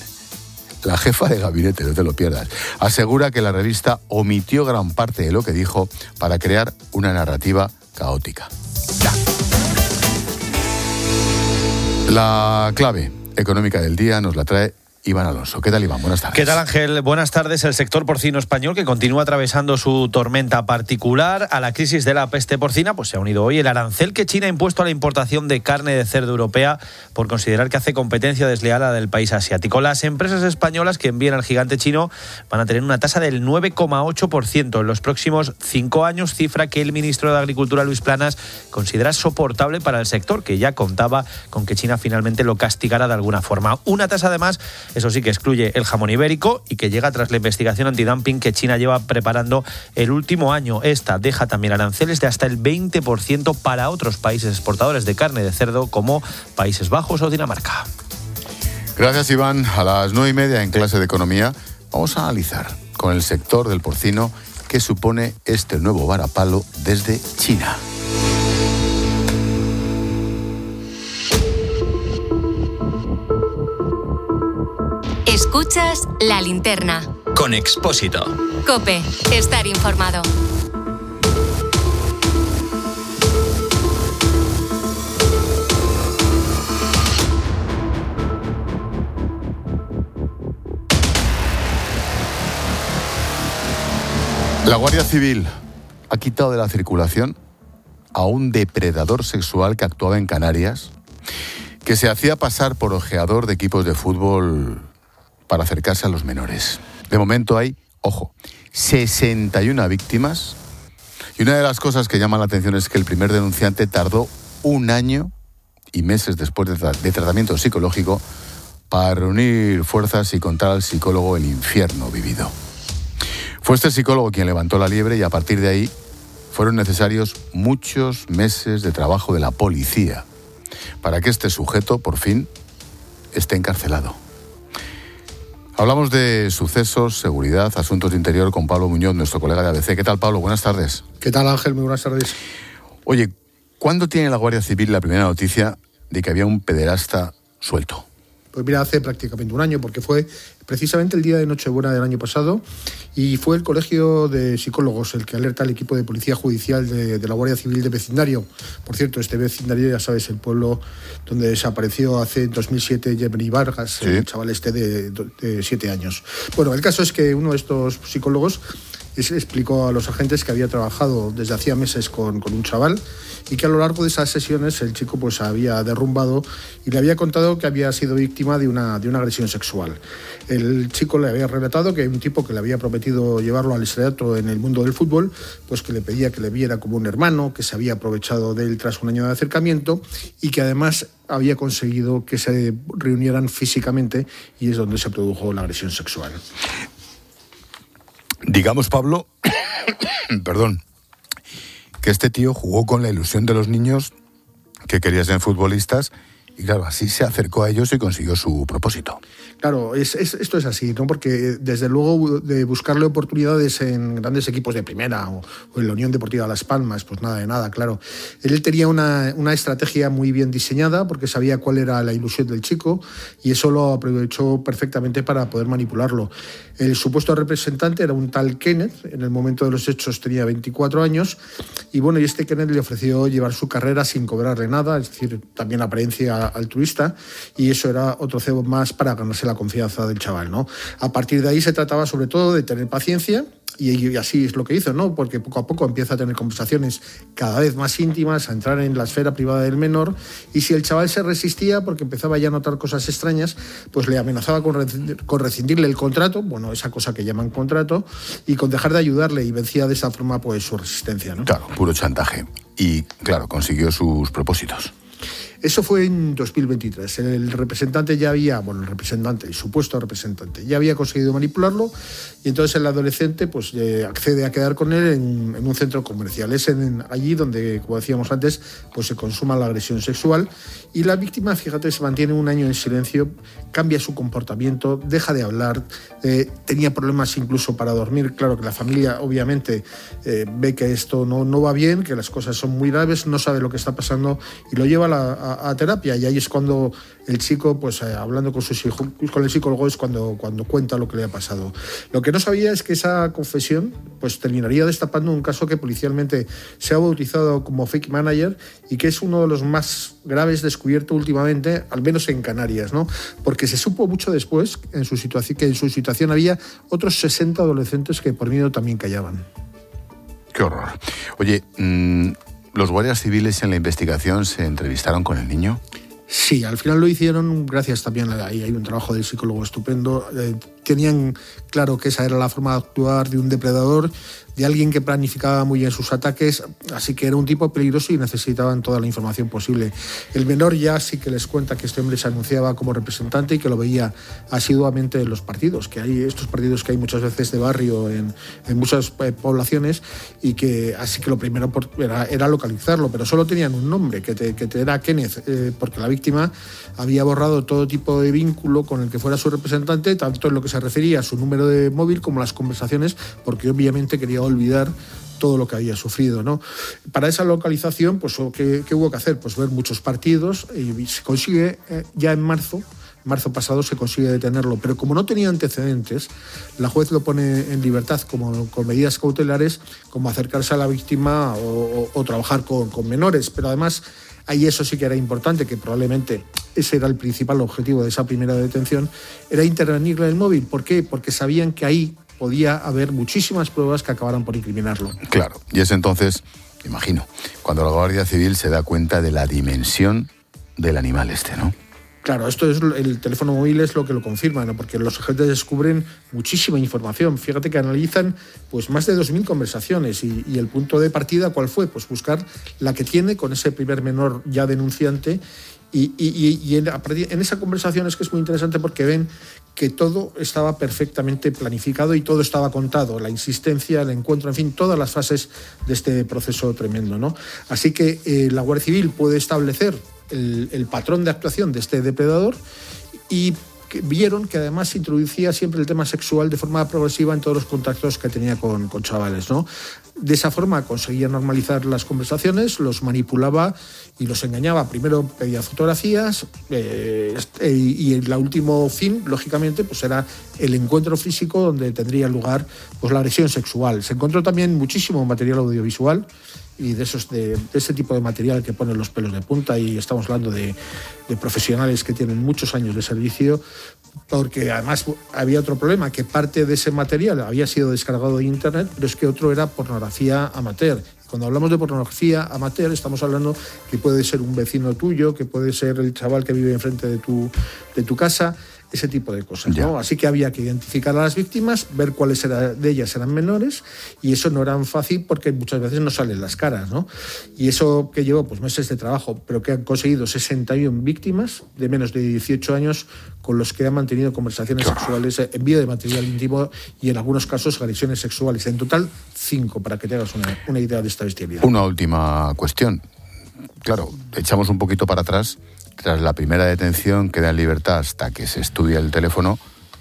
La jefa de gabinete, no te lo pierdas, asegura que la revista omitió gran parte de lo que dijo para crear una narrativa caótica. Ya. La clave económica del día nos la trae Iván Alonso. ¿Qué tal, Iván? Buenas tardes. ¿Qué tal, Ángel? Buenas tardes. El sector porcino español, que continúa atravesando su tormenta particular a la crisis de la peste porcina, pues se ha unido hoy el arancel que China ha impuesto a la importación de carne de cerdo europea por considerar que hace competencia desleal a la del país asiático. Las empresas españolas que envían al gigante chino van a tener una tasa del nueve coma ocho por ciento en los próximos cinco años, cifra que el ministro de Agricultura, Luis Planas, considera soportable para el sector, que ya contaba con que China finalmente lo castigara de alguna forma. Una tasa, además, eso sí, que excluye el jamón ibérico y que llega tras la investigación antidumping que China lleva preparando el último año. Esta deja también aranceles de hasta el veinte por ciento para otros países exportadores de carne de cerdo como Países Bajos o Dinamarca. Gracias, Iván. A las nueve y media en clase de economía vamos a analizar con el sector del porcino qué supone este nuevo varapalo desde China. Escuchas La Linterna. Con Expósito. COPE. Estar informado. La Guardia Civil ha quitado de la circulación a un depredador sexual que actuaba en Canarias, que se hacía pasar por ojeador de equipos de fútbol para acercarse a los menores. De momento hay, ojo, sesenta y una víctimas, y una de las cosas que llama la atención es que el primer denunciante tardó un año y meses después de, tra- de tratamiento psicológico para reunir fuerzas y contar al psicólogo el infierno vivido. Fue este psicólogo quien levantó la liebre y a partir de ahí fueron necesarios muchos meses de trabajo de la policía para que este sujeto, por fin, esté encarcelado. Hablamos de sucesos, seguridad, asuntos de interior con Pablo Muñoz, nuestro colega de A B C. ¿Qué tal, Pablo? Buenas tardes. ¿Qué tal, Ángel? Muy buenas tardes. Oye, ¿cuándo tiene la Guardia Civil la primera noticia de que había un pederasta suelto? Pues mira, hace prácticamente un año, porque fue precisamente el día de Nochebuena del año pasado y fue el Colegio de Psicólogos el que alerta al equipo de Policía Judicial de, de la Guardia Civil de vecindario. Por cierto, este vecindario, ya sabes, el pueblo donde desapareció hace dos mil siete Yemeni Vargas, sí. El chaval este de, de siete años. Bueno, el caso es que uno de estos psicólogos es, explicó a los agentes que había trabajado desde hacía meses con, con un chaval y que a lo largo de esas sesiones el chico pues había derrumbado y le había contado que había sido víctima de una, de una agresión sexual. El chico le había relatado que hay un tipo que le había prometido llevarlo al estrellato en el mundo del fútbol, pues que le pedía que le viera como un hermano, que se había aprovechado de él tras un año de acercamiento y que además había conseguido que se reunieran físicamente y es donde se produjo la agresión sexual. Digamos, Pablo, perdón, que este tío jugó con la ilusión de los niños que querían ser futbolistas y claro, así se acercó a ellos y consiguió su propósito. Claro, es, es, esto es así, ¿no? Porque desde luego de buscarle oportunidades en grandes equipos de primera o, o en la Unión Deportiva Las Palmas, pues nada de nada, claro. Él tenía una, una estrategia muy bien diseñada porque sabía cuál era la ilusión del chico y eso lo aprovechó perfectamente para poder manipularlo. El supuesto representante era un tal Kenneth, en el momento de los hechos tenía veinticuatro años y bueno, y este Kenneth le ofreció llevar su carrera sin cobrarle nada, es decir, también apariencia altruista y eso era otro cebo más para ganarse la confianza del chaval, ¿no? A partir de ahí se trataba sobre todo de tener paciencia y así es lo que hizo, ¿no? Porque poco a poco empieza a tener conversaciones cada vez más íntimas, a entrar en la esfera privada del menor y si el chaval se resistía porque empezaba ya a notar cosas extrañas, pues le amenazaba con, rescindir, con rescindirle el contrato, bueno, esa cosa que llaman contrato, y con dejar de ayudarle y vencía de esa forma pues su resistencia, ¿no? Claro, puro chantaje. Y claro, consiguió sus propósitos. Eso fue en dos mil veintitrés. El representante ya había, bueno, el representante, el supuesto representante, ya había conseguido manipularlo y entonces el adolescente pues eh, accede a quedar con él en, en un centro comercial. Es en, allí donde, como decíamos antes, pues se consuma la agresión sexual y la víctima, fíjate, se mantiene un año en silencio, cambia su comportamiento, deja de hablar, eh, tenía problemas incluso para dormir. Claro que la familia obviamente eh, ve que esto no, no va bien, que las cosas son muy graves, no sabe lo que está pasando y lo lleva a la a, a terapia y ahí es cuando el chico, pues eh, hablando con sus hijos, con el psicólogo es cuando, cuando cuenta lo que le ha pasado. Lo que no sabía es que esa confesión pues terminaría destapando un caso que policialmente se ha bautizado como fake manager y que es uno de los más graves descubierto últimamente, al menos en Canarias, ¿no? Porque se supo mucho después en su situación, que en su situación había otros sesenta adolescentes que por miedo también callaban. Qué horror. Oye, mmm... ¿los guardias civiles en la investigación se entrevistaron con el niño? Sí, al final lo hicieron, gracias también a ahí hay un trabajo del psicólogo estupendo. Eh, tenían claro que esa era la forma de actuar de un depredador, de alguien que planificaba muy bien sus ataques, así que era un tipo peligroso y necesitaban toda la información posible. El menor ya sí que les cuenta que este hombre se anunciaba como representante y que lo veía asiduamente en los partidos, que hay estos partidos que hay muchas veces de barrio en, en muchas eh, poblaciones y que así que lo primero por, era, era localizarlo, pero solo tenían un nombre, que, te, que te era Kenneth, eh, porque la víctima había borrado todo tipo de vínculo con el que fuera su representante, tanto en lo que se refería a su número de móvil como las conversaciones, porque obviamente quería olvidar todo lo que había sufrido, ¿no? Para esa localización, pues ¿qué, qué hubo que hacer? Pues ver muchos partidos y se consigue eh, ya en marzo, marzo pasado se consigue detenerlo, pero como no tenía antecedentes, la juez lo pone en libertad como con medidas cautelares, como acercarse a la víctima o, o, o trabajar con, con menores, pero además ahí eso sí que era importante, que probablemente ese era el principal objetivo de esa primera detención, era intervenirle el móvil. ¿Por qué? Porque sabían que ahí podía haber muchísimas pruebas que acabaran por incriminarlo. Claro, y es entonces, imagino, cuando la Guardia Civil se da cuenta de la dimensión del animal este, ¿no? Claro, esto es el teléfono móvil es lo que lo confirma, ¿no? Porque los agentes descubren muchísima información. Fíjate que analizan pues más de dos mil conversaciones y, y el punto de partida, ¿cuál fue? Pues buscar la que tiene con ese primer menor ya denunciante y, y, y en, en esa conversación es que es muy interesante porque ven que todo estaba perfectamente planificado y todo estaba contado, la insistencia, el encuentro, en fin, todas las fases de este proceso tremendo, ¿no? Así que eh, la Guardia Civil puede establecer el, el patrón de actuación de este depredador y que vieron que además introducía siempre el tema sexual de forma progresiva en todos los contactos que tenía con, con chavales, ¿no? De esa forma conseguía normalizar las conversaciones, los manipulaba y los engañaba. Primero pedía fotografías eh, y el último fin, lógicamente, pues era el encuentro físico donde tendría lugar pues, la agresión sexual. Se encontró también muchísimo material audiovisual y de, esos, de, de ese tipo de material que pone los pelos de punta, y estamos hablando de, de profesionales que tienen muchos años de servicio, porque además había otro problema, que parte de ese material había sido descargado de internet, pero es que otro era pornografía amateur. Cuando hablamos de pornografía amateur estamos hablando que puede ser un vecino tuyo, que puede ser el chaval que vive enfrente de tu, de tu casa, ese tipo de cosas, ¿no? Así que había que identificar a las víctimas, ver cuáles era, de ellas eran menores, y eso no era fácil porque muchas veces no salen las caras, ¿no? Y eso que llevó pues meses de trabajo, pero que han conseguido sesenta y una víctimas de menos de dieciocho años con los que han mantenido conversaciones sexuales, envío de material íntimo y en algunos casos agresiones sexuales. En total, cinco, para que te hagas una, una idea de esta bestialidad. Una última cuestión. Claro, echamos un poquito para atrás. Tras la primera detención, queda en libertad hasta que se estudia el teléfono.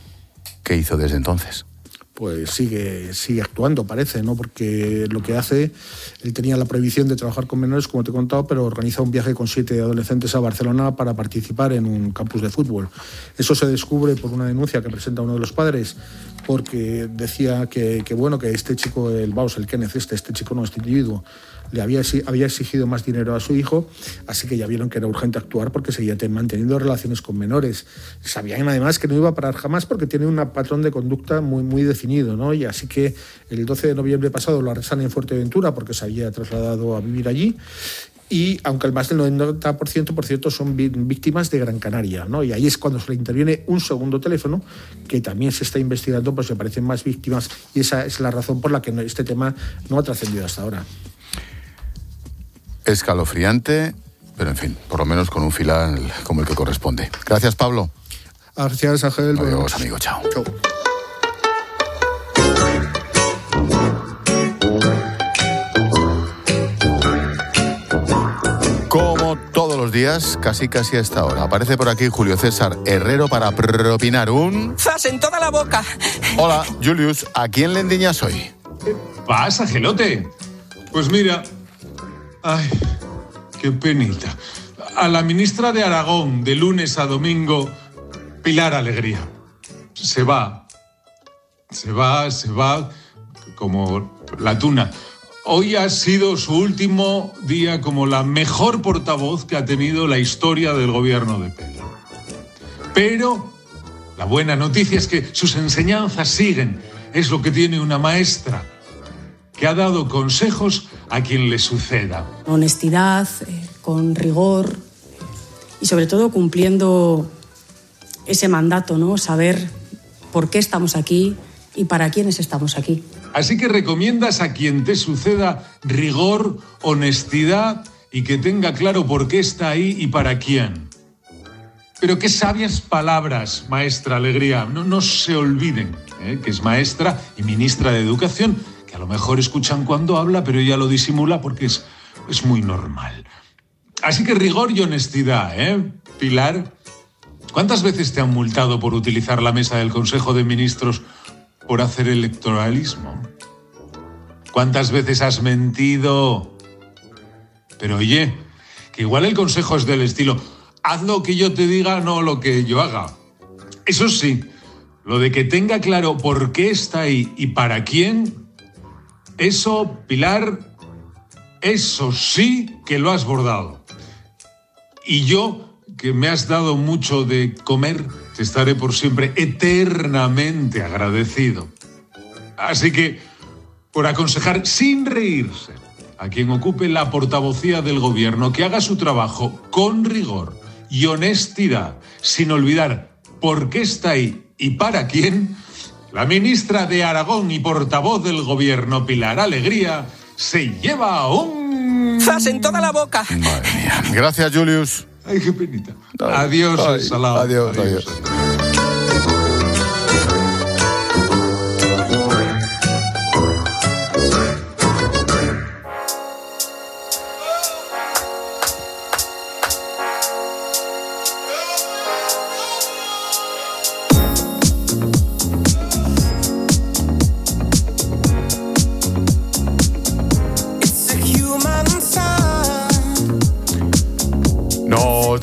¿Qué hizo desde entonces? Pues sigue, sigue actuando, parece, ¿no? Porque lo que hace, él tenía la prohibición de trabajar con menores, como te he contado, pero organiza un viaje con siete adolescentes a Barcelona para participar en un campus de fútbol. Eso se descubre por una denuncia que presenta uno de los padres, porque decía que, que bueno, que este chico, el vamos, el Kenneth, este, este chico no, este individuo, le había, había exigido más dinero a su hijo, así que ya vieron que era urgente actuar porque seguía manteniendo relaciones con menores. Sabían además que no iba a parar jamás porque tiene un patrón de conducta muy, muy definido, ¿no? Y así que el doce de noviembre pasado lo arrestan en Fuerteventura porque se había trasladado a vivir allí. Y aunque el más del noventa por ciento, por cierto, son víctimas de Gran Canaria, ¿no? Y ahí es cuando se le interviene un segundo teléfono, que también se está investigando, pues se aparecen más víctimas, y esa es la razón por la que este tema no ha trascendido hasta ahora. Escalofriante, pero en fin, por lo menos con un final como el que corresponde. Gracias, Pablo. Gracias, Ángel. Adiós, amigo. Chao. Chao. Como todos los días, casi casi a esta hora, aparece por aquí Julio César Herrero para propinar un... ¡Zas en toda la boca! Hola, Julius, ¿a quién le endiñas hoy? ¿Qué pasa, gelote? Pues mira... Ay, qué penita. A la ministra de Aragón, de lunes a domingo, Pilar Alegría. Se va. Se va, se va, como la tuna. Hoy ha sido su último día como la mejor portavoz que ha tenido la historia del gobierno de Pedro. Pero la buena noticia es que sus enseñanzas siguen. Es lo que tiene una maestra, que ha dado consejos a quien le suceda. Honestidad, eh, con rigor eh, y sobre todo cumpliendo ese mandato, ¿no? Saber por qué estamos aquí y para quiénes estamos aquí. Así que recomiendas a quien te suceda rigor, honestidad y que tenga claro por qué está ahí y para quién. Pero qué sabias palabras, maestra Alegría. No, no se olviden, ¿eh? que es maestra y ministra de Educación, que a lo mejor escuchan cuando habla, pero ella lo disimula porque es, es muy normal. Así que rigor y honestidad, ¿eh, Pilar? ¿Cuántas veces te han multado por utilizar la mesa del Consejo de Ministros por hacer electoralismo? ¿Cuántas veces has mentido? Pero oye, que igual el consejo es del estilo, haz lo que yo te diga, no lo que yo haga. Eso sí, lo de que tenga claro por qué está ahí y para quién, eso, Pilar, eso sí que lo has bordado. Y yo, que me has dado mucho de comer, te estaré por siempre eternamente agradecido. Así que, por aconsejar sin reírse a quien ocupe la portavocía del gobierno, que haga su trabajo con rigor y honestidad, sin olvidar por qué está ahí y para quién, la ministra de Aragón y portavoz del gobierno, Pilar Alegría, se lleva un... ¡Zas en toda la boca! Madre mía. Gracias, Julius. Ay, qué penita. Adiós, ay, salado. Adiós, adiós. adiós.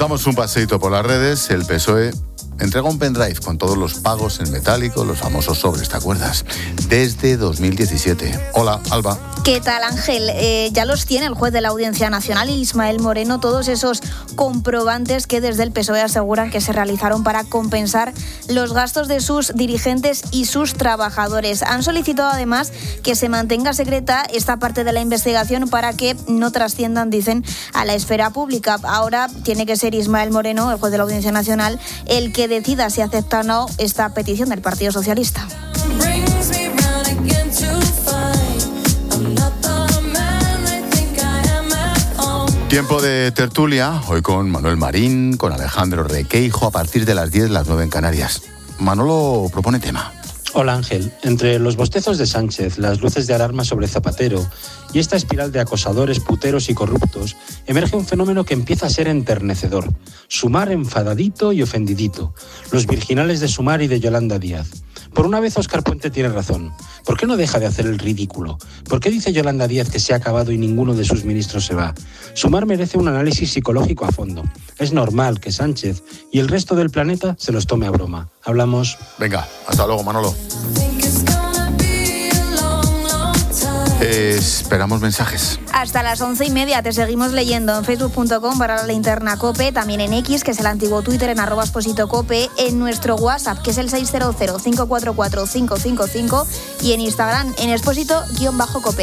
Damos un paseíto por las redes. El P S O E entrega un pendrive con todos los pagos en metálico, los famosos sobres, ¿te acuerdas? Desde dos mil diecisiete. Hola, Alba. ¿Qué tal, Ángel? Eh, ya los tiene el juez de la Audiencia Nacional, Ismael Moreno, todos esos comprobantes que desde el P S O E aseguran que se realizaron para compensar los gastos de sus dirigentes y sus trabajadores. Han solicitado además que se mantenga secreta esta parte de la investigación para que no trasciendan, dicen, a la esfera pública. Ahora tiene que ser Ismael Moreno, el juez de la Audiencia Nacional, el que decida si acepta o no esta petición del Partido Socialista. Tiempo de tertulia, hoy con Manuel Marín, con Alejandro Requeijo, a partir de las diez, las nueve en Canarias. Manolo propone tema. Hola Ángel, entre los bostezos de Sánchez, las luces de alarma sobre Zapatero y esta espiral de acosadores, puteros y corruptos, emerge un fenómeno que empieza a ser enternecedor. Sumar enfadadito y ofendidito. Los virginales de Sumar y de Yolanda Díaz. Por una vez Óscar Puente tiene razón. ¿Por qué no deja de hacer el ridículo? ¿Por qué dice Yolanda Díaz que se ha acabado y ninguno de sus ministros se va? Sumar merece un análisis psicológico a fondo. Es normal que Sánchez y el resto del planeta se los tome a broma. Hablamos. Venga, hasta luego, Manolo. Eh, esperamos mensajes. Hasta las once y media te seguimos leyendo en facebook punto com barra la linterna cope, también en X, que es el antiguo Twitter, en arroba exposito cope, en nuestro WhatsApp, que es el seis cero cero, cinco cuatro cuatro, cinco cinco cinco, y en Instagram, en exposito-cope.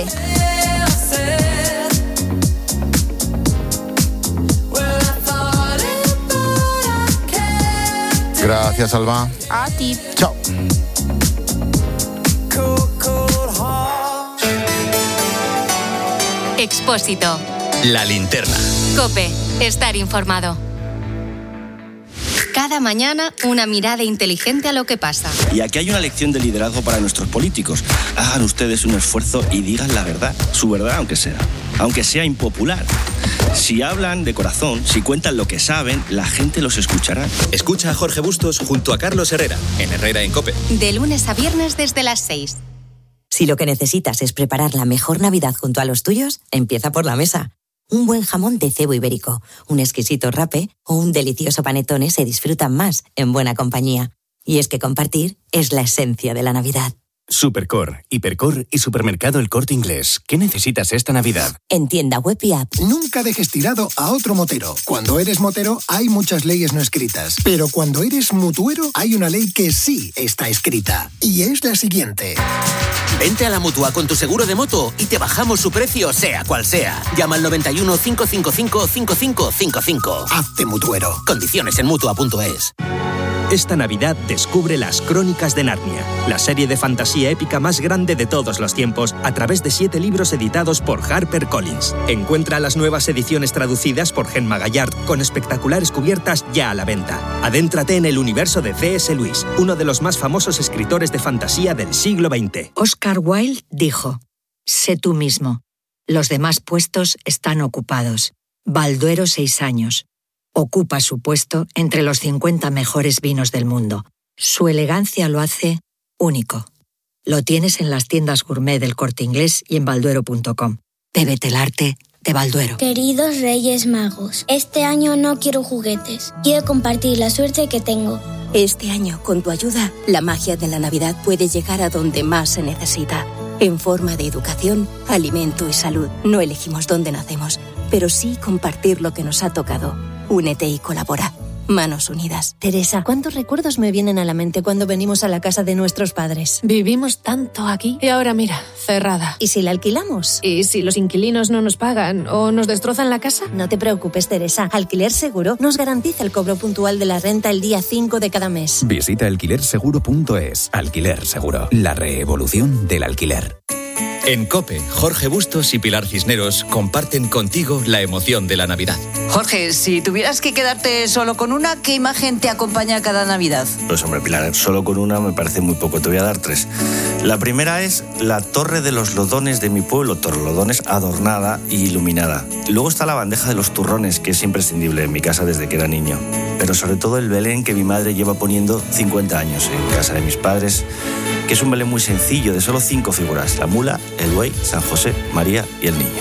Gracias, Alba. A ti. Chao. Expósito. La linterna. COPE. Estar informado. Cada mañana una mirada inteligente a lo que pasa. Y aquí hay una lección de liderazgo para nuestros políticos. Hagan ustedes un esfuerzo y digan la verdad. Su verdad, aunque sea. Aunque sea impopular. Si hablan de corazón, si cuentan lo que saben, la gente los escuchará. Escucha a Jorge Bustos junto a Carlos Herrera, en Herrera en COPE. De lunes a viernes desde las seis. Si lo que necesitas es preparar la mejor Navidad junto a los tuyos, empieza por la mesa. Un buen jamón de cebo ibérico, un exquisito rape o un delicioso panetone se disfrutan más en buena compañía. Y es que compartir es la esencia de la Navidad. Supercor, Hipercor y Supermercado El Corte Inglés. ¿Qué necesitas esta Navidad? En tienda web y app. Nunca dejes tirado a otro motero. Cuando eres motero hay muchas leyes no escritas. Pero cuando eres mutuero hay una ley que sí está escrita. Y es la siguiente. Vente a la Mutua con tu seguro de moto y te bajamos su precio, sea cual sea. Llama al noventa y uno, cinco cinco cinco, cinco cinco cinco cinco. Hazte mutuero. Condiciones en mutua punto es. Esta Navidad descubre Las Crónicas de Narnia, la serie de fantasía épica más grande de todos los tiempos, a través de siete libros editados por HarperCollins. Encuentra las nuevas ediciones traducidas por Gemma Gallard, con espectaculares cubiertas ya a la venta. Adéntrate en el universo de C S. Lewis, uno de los más famosos escritores de fantasía del siglo veinte. Oscar Wilde dijo: sé tú mismo. Los demás puestos están ocupados. Balduero, seis años. Ocupa su puesto entre los cincuenta mejores vinos del mundo. Su elegancia lo hace único. Lo tienes en las tiendas gourmet del Corte Inglés y en balduero punto com. Bébete el arte de Balduero. Queridos Reyes Magos, este año no quiero juguetes. Quiero compartir la suerte que tengo. Este año, con tu ayuda, la magia de la Navidad puede llegar a donde más se necesita. En forma de educación, alimento y salud. No elegimos dónde nacemos, pero sí compartir lo que nos ha tocado. Únete y colabora. Manos unidas. Teresa, ¿cuántos recuerdos me vienen a la mente cuando venimos a la casa de nuestros padres? Vivimos tanto aquí y ahora mira, cerrada. ¿Y si la alquilamos? ¿Y si los inquilinos no nos pagan o nos destrozan la casa? No te preocupes, Teresa. Alquiler Seguro nos garantiza el cobro puntual de la renta el día cinco de cada mes. Visita alquiler seguro punto es. Alquiler Seguro. La revolución del alquiler. En COPE, Jorge Bustos y Pilar Cisneros comparten contigo la emoción de la Navidad. Jorge, si tuvieras que quedarte solo con una, ¿qué imagen te acompaña cada Navidad? Pues hombre, Pilar, solo con una me parece muy poco, te voy a dar tres. La primera es la Torre de los Lodones de mi pueblo, Torrelodones, adornada e iluminada. Luego está la bandeja de los turrones, que es imprescindible en mi casa desde que era niño. Pero sobre todo el Belén que mi madre lleva poniendo cincuenta años en casa de mis padres, que es un Belén muy sencillo, de solo cinco figuras: la mula, el buey, San José, María y el niño.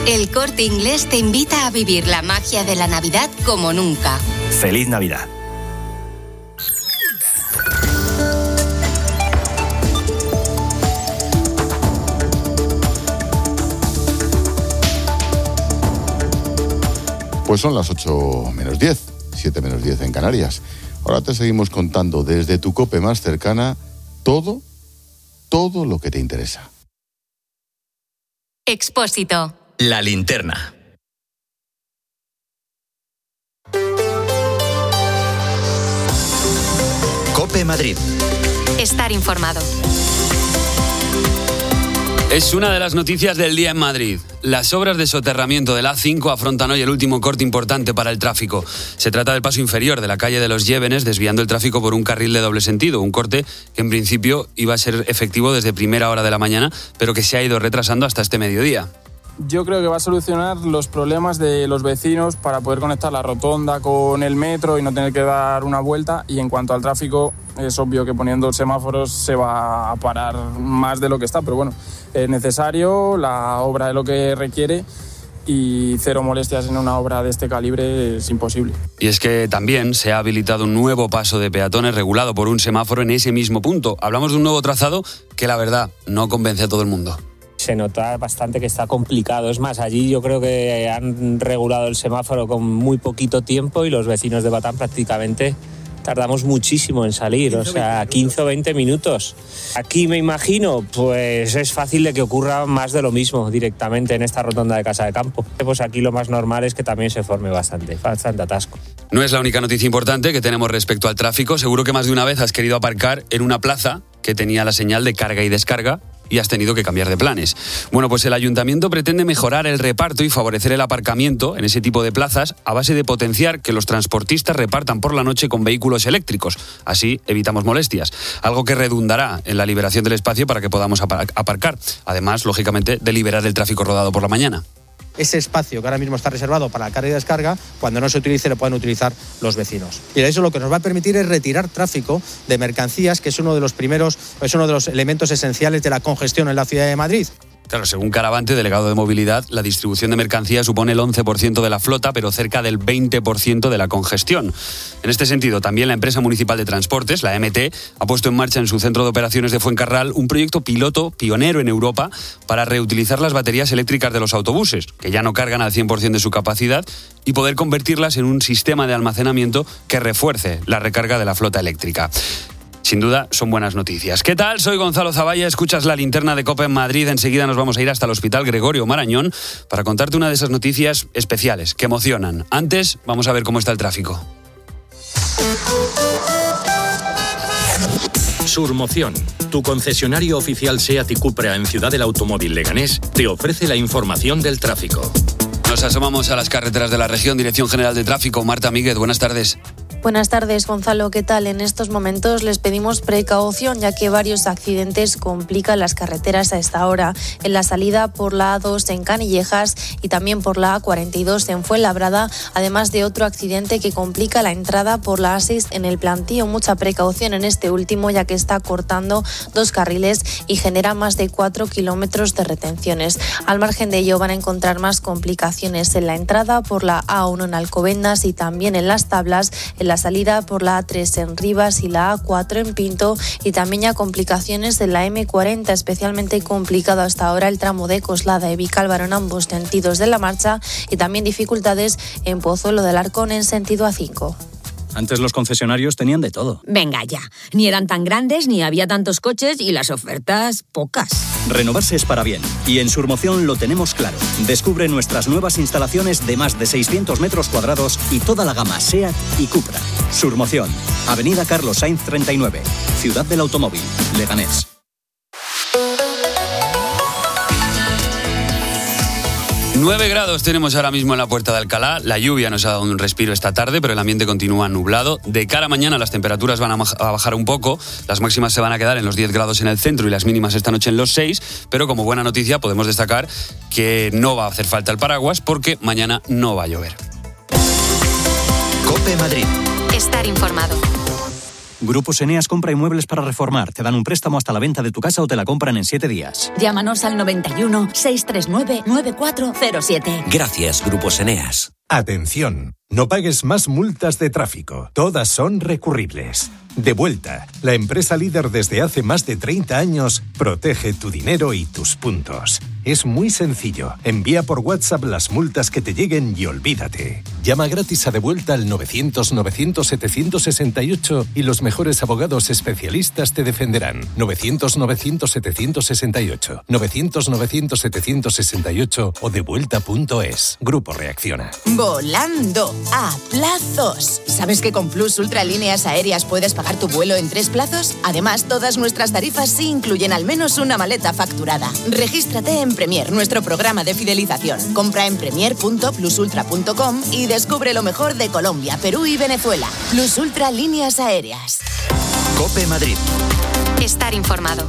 El Corte Inglés te invita a vivir la magia de la Navidad como nunca. ¡Feliz Navidad! Pues son las ocho menos diez, siete menos diez en Canarias. Ahora te seguimos contando desde tu COPE más cercana todo, todo lo que te interesa. Expósito. La linterna. COPE Madrid. Estar informado. Es una de las noticias del día en Madrid. Las obras de soterramiento de la A cinco afrontan hoy el último corte importante para el tráfico. Se trata del paso inferior de la calle de los Llévenes, desviando el tráfico por un carril de doble sentido. Un corte que en principio iba a ser efectivo desde primera hora de la mañana, pero que se ha ido retrasando hasta este mediodía. Yo creo que va a solucionar los problemas de los vecinos para poder conectar la rotonda con el metro y no tener que dar una vuelta. Y en cuanto al tráfico, es obvio que poniendo semáforos se va a parar más de lo que está, pero bueno, es necesario, la obra es lo que requiere y cero molestias en una obra de este calibre es imposible. Y es que también se ha habilitado un nuevo paso de peatones regulado por un semáforo en ese mismo punto. Hablamos de un nuevo trazado que la verdad no convence a todo el mundo. Se nota bastante que está complicado. Es más, allí yo creo que han regulado el semáforo con muy poquito tiempo y los vecinos de Batán prácticamente tardamos muchísimo en salir, o sea, quince o veinte minutos. Aquí me imagino, pues es fácil de que ocurra más de lo mismo directamente en esta rotonda de Casa de Campo. Pues aquí lo más normal es que también se forme bastante, bastante atasco. No es la única noticia importante que tenemos respecto al tráfico. Seguro que más de una vez has querido aparcar en una plaza que tenía la señal de carga y descarga y has tenido que cambiar de planes. Bueno, pues el ayuntamiento pretende mejorar el reparto y favorecer el aparcamiento en ese tipo de plazas a base de potenciar que los transportistas repartan por la noche con vehículos eléctricos. Así evitamos molestias, algo que redundará en la liberación del espacio para que podamos aparcar. Además, lógicamente, de liberar el tráfico rodado por la mañana. Ese espacio que ahora mismo está reservado para la carga y descarga, cuando no se utilice lo pueden utilizar los vecinos. Y eso lo que nos va a permitir es retirar tráfico de mercancías, que es uno de los primeros, es uno de los elementos esenciales de la congestión en la ciudad de Madrid. Claro, según Caravante, delegado de Movilidad, la distribución de mercancías supone el once por ciento de la flota, pero cerca del veinte por ciento de la congestión. En este sentido, también la empresa municipal de transportes, la M T, ha puesto en marcha en su centro de operaciones de Fuencarral un proyecto piloto pionero en Europa para reutilizar las baterías eléctricas de los autobuses, que ya no cargan al cien por ciento de su capacidad, y poder convertirlas en un sistema de almacenamiento que refuerce la recarga de la flota eléctrica. Sin duda, son buenas noticias. ¿Qué tal? Soy Gonzalo Zavalla, escuchas la linterna de COPE en Madrid. Enseguida nos vamos a ir hasta el Hospital Gregorio Marañón para contarte una de esas noticias especiales que emocionan. Antes, vamos a ver cómo está el tráfico. Surmoción, tu concesionario oficial SEAT y Cupra en Ciudad del Automóvil Leganés, te ofrece la información del tráfico. Nos asomamos a las carreteras de la región. Dirección General de Tráfico, Marta Míguez, buenas tardes. Buenas tardes, Gonzalo. ¿Qué tal? En estos momentos les pedimos precaución, ya que varios accidentes complican las carreteras a esta hora. En la salida por la A dos en Canillejas y también por la A cuarenta y dos en Fuenlabrada, además de otro accidente que complica la entrada por la A seis en el Plantío. Mucha precaución en este último, ya que está cortando dos carriles y genera más de cuatro kilómetros de retenciones. Al margen de ello, van a encontrar más complicaciones en la entrada por la A uno en Alcobendas y también en Las Tablas, en la salida por la A tres en Rivas y la A cuatro en Pinto, y también ya complicaciones en la eme cuarenta, especialmente complicado hasta ahora el tramo de Coslada y Vicálvaro en ambos sentidos de la marcha, y también dificultades en Pozuelo del Arcón en sentido A cinco. Antes los concesionarios tenían de todo. Venga ya, ni eran tan grandes, ni había tantos coches y las ofertas pocas. Renovarse es para bien, y en Surmoción lo tenemos claro. Descubre nuestras nuevas instalaciones de más de seiscientos metros cuadrados y toda la gama SEAT y Cupra. Surmoción, Avenida Carlos Sainz treinta y nueve, Ciudad del Automóvil, Leganés. nueve grados tenemos ahora mismo en la Puerta de Alcalá. La lluvia nos ha dado un respiro esta tarde, pero el ambiente continúa nublado. De cara a mañana las temperaturas van a bajar un poco. Las máximas se van a quedar en los diez grados en el centro y las mínimas esta noche en los seis. Pero como buena noticia podemos destacar que no va a hacer falta el paraguas porque mañana no va a llover. COPE Madrid. Estar informado. Grupos Eneas compra inmuebles para reformar. Te dan un préstamo hasta la venta de tu casa o te la compran en siete días. Llámanos al noventa y uno, seiscientos treinta y nueve, noventa y cuatro cero siete. Gracias, Grupos Eneas. Atención, no pagues más multas de tráfico. Todas son recurribles. Devuelta, la empresa líder desde hace más de treinta años, protege tu dinero y tus puntos. Es muy sencillo. Envía por WhatsApp las multas que te lleguen y olvídate. Llama gratis a Devuelta al novecientos, novecientos, setecientos sesenta y ocho y los mejores abogados especialistas te defenderán. novecientos, novecientos, setecientos sesenta y ocho. novecientos, novecientos, setecientos sesenta y ocho o devuelta punto es. Grupo Reacciona. Volando a plazos. ¿Sabes que con Plus Ultra Líneas Aéreas puedes pagar tu vuelo en tres plazos? Además, todas nuestras tarifas sí incluyen al menos una maleta facturada. Regístrate en Premier, nuestro programa de fidelización. Compra en premier punto plus ultra punto com y descubre lo mejor de Colombia, Perú y Venezuela. Plus Ultra Líneas Aéreas. COPE Madrid. Estar informado.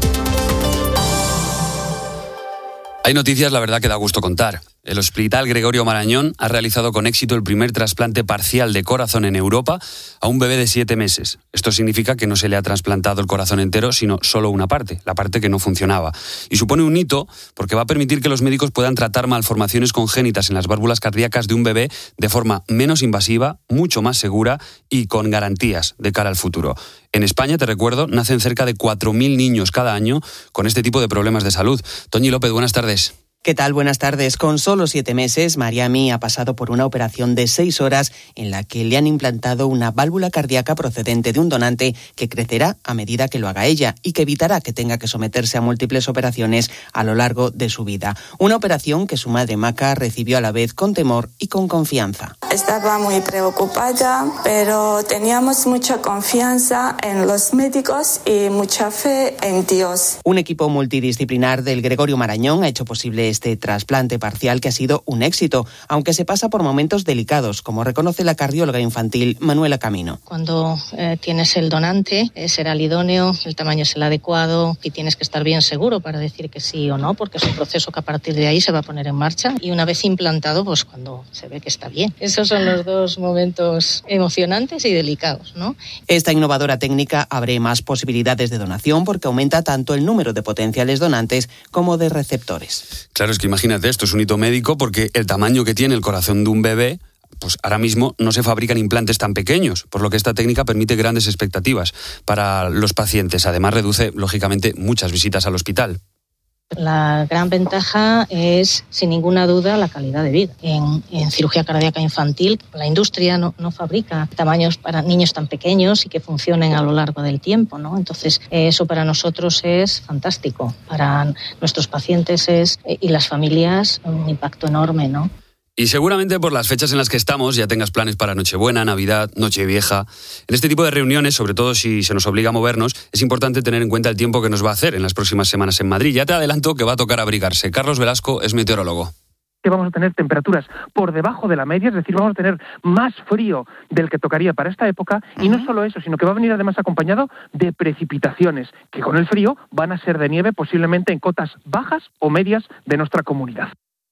Hay noticias, la verdad, que da gusto contar. El Hospital Gregorio Marañón ha realizado con éxito el primer trasplante parcial de corazón en Europa a un bebé de siete meses. Esto significa que no se le ha trasplantado el corazón entero, sino solo una parte, la parte que no funcionaba. Y supone un hito porque va a permitir que los médicos puedan tratar malformaciones congénitas en las válvulas cardíacas de un bebé de forma menos invasiva, mucho más segura y con garantías de cara al futuro. En España, te recuerdo, nacen cerca de cuatro mil niños cada año con este tipo de problemas de salud. Toñi López, buenas tardes. ¿Qué tal? Buenas tardes. Con solo siete meses, Mariami ha pasado por una operación de seis horas en la que le han implantado una válvula cardíaca procedente de un donante que crecerá a medida que lo haga ella y que evitará que tenga que someterse a múltiples operaciones a lo largo de su vida. Una operación que su madre Maca recibió a la vez con temor y con confianza. Estaba muy preocupada, pero teníamos mucha confianza en los médicos y mucha fe en Dios. Un equipo multidisciplinar del Gregorio Marañón ha hecho posible este trasplante parcial que ha sido un éxito, aunque se pasa por momentos delicados, como reconoce la cardióloga infantil Manuela Camino. Cuando eh, tienes el donante, eh, será el idóneo, el tamaño es el adecuado y tienes que estar bien seguro para decir que sí o no, porque es un proceso que a partir de ahí se va a poner en marcha y una vez implantado, pues cuando se ve que está bien. Esos son los dos momentos emocionantes y delicados, ¿no? Esta innovadora técnica abre más posibilidades de donación porque aumenta tanto el número de potenciales donantes como de receptores. Claro, es que imagínate, esto es un hito médico porque el tamaño que tiene el corazón de un bebé, pues ahora mismo no se fabrican implantes tan pequeños, por lo que esta técnica permite grandes expectativas para los pacientes. Además, reduce, lógicamente, muchas visitas al hospital. La gran ventaja es, sin ninguna duda, la calidad de vida. En, en cirugía cardíaca infantil, la industria no, no fabrica tamaños para niños tan pequeños y que funcionen a lo largo del tiempo, ¿no? Entonces, eso para nosotros es fantástico. Para nuestros pacientes es, y las familias, un impacto enorme, ¿no? Y seguramente por las fechas en las que estamos ya tengas planes para Nochebuena, Navidad, Nochevieja. En este tipo de reuniones, sobre todo si se nos obliga a movernos, es importante tener en cuenta el tiempo que nos va a hacer en las próximas semanas en Madrid. Ya te adelanto que va a tocar abrigarse. Carlos Velasco es meteorólogo. Que vamos a tener temperaturas por debajo de la media, es decir, vamos a tener más frío del que tocaría para esta época, y uh-huh. no solo eso, sino que va a venir además acompañado de precipitaciones, que con el frío van a ser de nieve posiblemente en cotas bajas o medias de nuestra comunidad.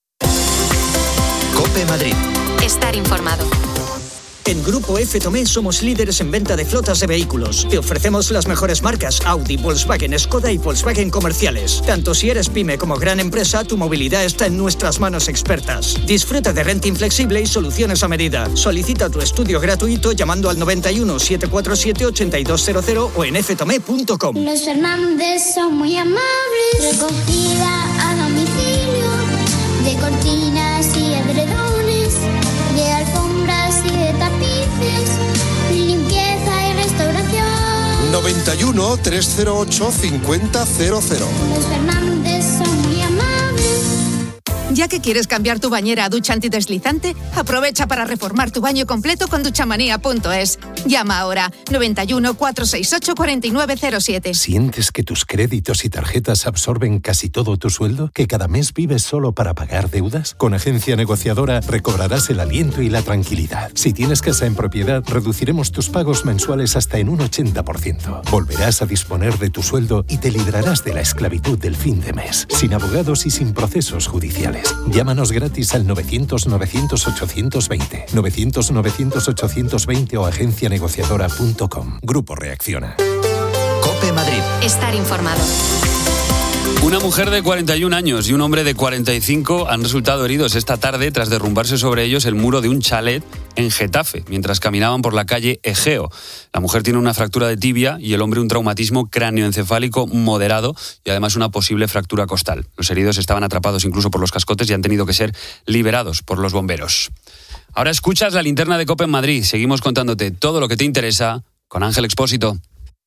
COPE Madrid. Estar informado. En Grupo F. Tomé somos líderes en venta de flotas de vehículos. Te ofrecemos las mejores marcas Audi, Volkswagen, Skoda y Volkswagen comerciales. Tanto si eres pyme como gran empresa, tu movilidad está en nuestras manos expertas. Disfruta de renting flexible y soluciones a medida. Solicita tu estudio gratuito llamando al noventa y uno, setecientos cuarenta y siete, ochenta y dos cero cero o en f tomé punto com. Los Fernández son muy amables. Recogida a domicilio de cortinas y edredones, de alfombras y de tapices, limpieza y restauración. noventa y uno, trescientos ocho, cincuenta cero cero. Los Fernández son muy amables. Ya que quieres cambiar tu bañera a ducha antideslizante, aprovecha para reformar tu baño completo con duchamanía punto es. Llama ahora noventa y uno, cuatrocientos sesenta y ocho, cuarenta y nueve cero siete. ¿Sientes que tus créditos y tarjetas absorben casi todo tu sueldo? ¿Que cada mes vives solo para pagar deudas? Con Agencia Negociadora recobrarás el aliento y la tranquilidad. Si tienes casa en propiedad, reduciremos tus pagos mensuales hasta en un ochenta por ciento. Volverás a disponer de tu sueldo y te librarás de la esclavitud del fin de mes, sin abogados y sin procesos judiciales. Llámanos gratis al novecientos, novecientos, ochocientos veinte, novecientos, novecientos, ochocientos veinte o agencia negociadora punto com. Grupo Reacciona. COPE Madrid. Estar informado. Una mujer de cuarenta y un años y un hombre de cuarenta y cinco han resultado heridos esta tarde tras derrumbarse sobre ellos el muro de un chalet en Getafe, mientras caminaban por la calle Egeo. La mujer tiene una fractura de tibia y el hombre un traumatismo cráneoencefálico moderado y además una posible fractura costal. Los heridos estaban atrapados incluso por los cascotes y han tenido que ser liberados por los bomberos. Ahora escuchas la linterna de COPE en Madrid. Seguimos contándote todo lo que te interesa con Ángel Expósito.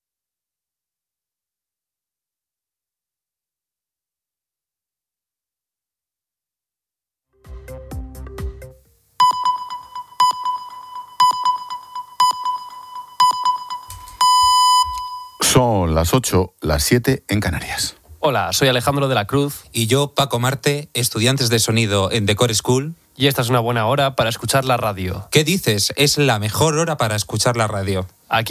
Son las ocho, las siete en Canarias. Hola, soy Alejandro de la Cruz. Y yo, Paco Marte, estudiantes de sonido en Decor School. Y esta es una buena hora para escuchar la radio. ¿Qué dices? Es la mejor hora para escuchar la radio.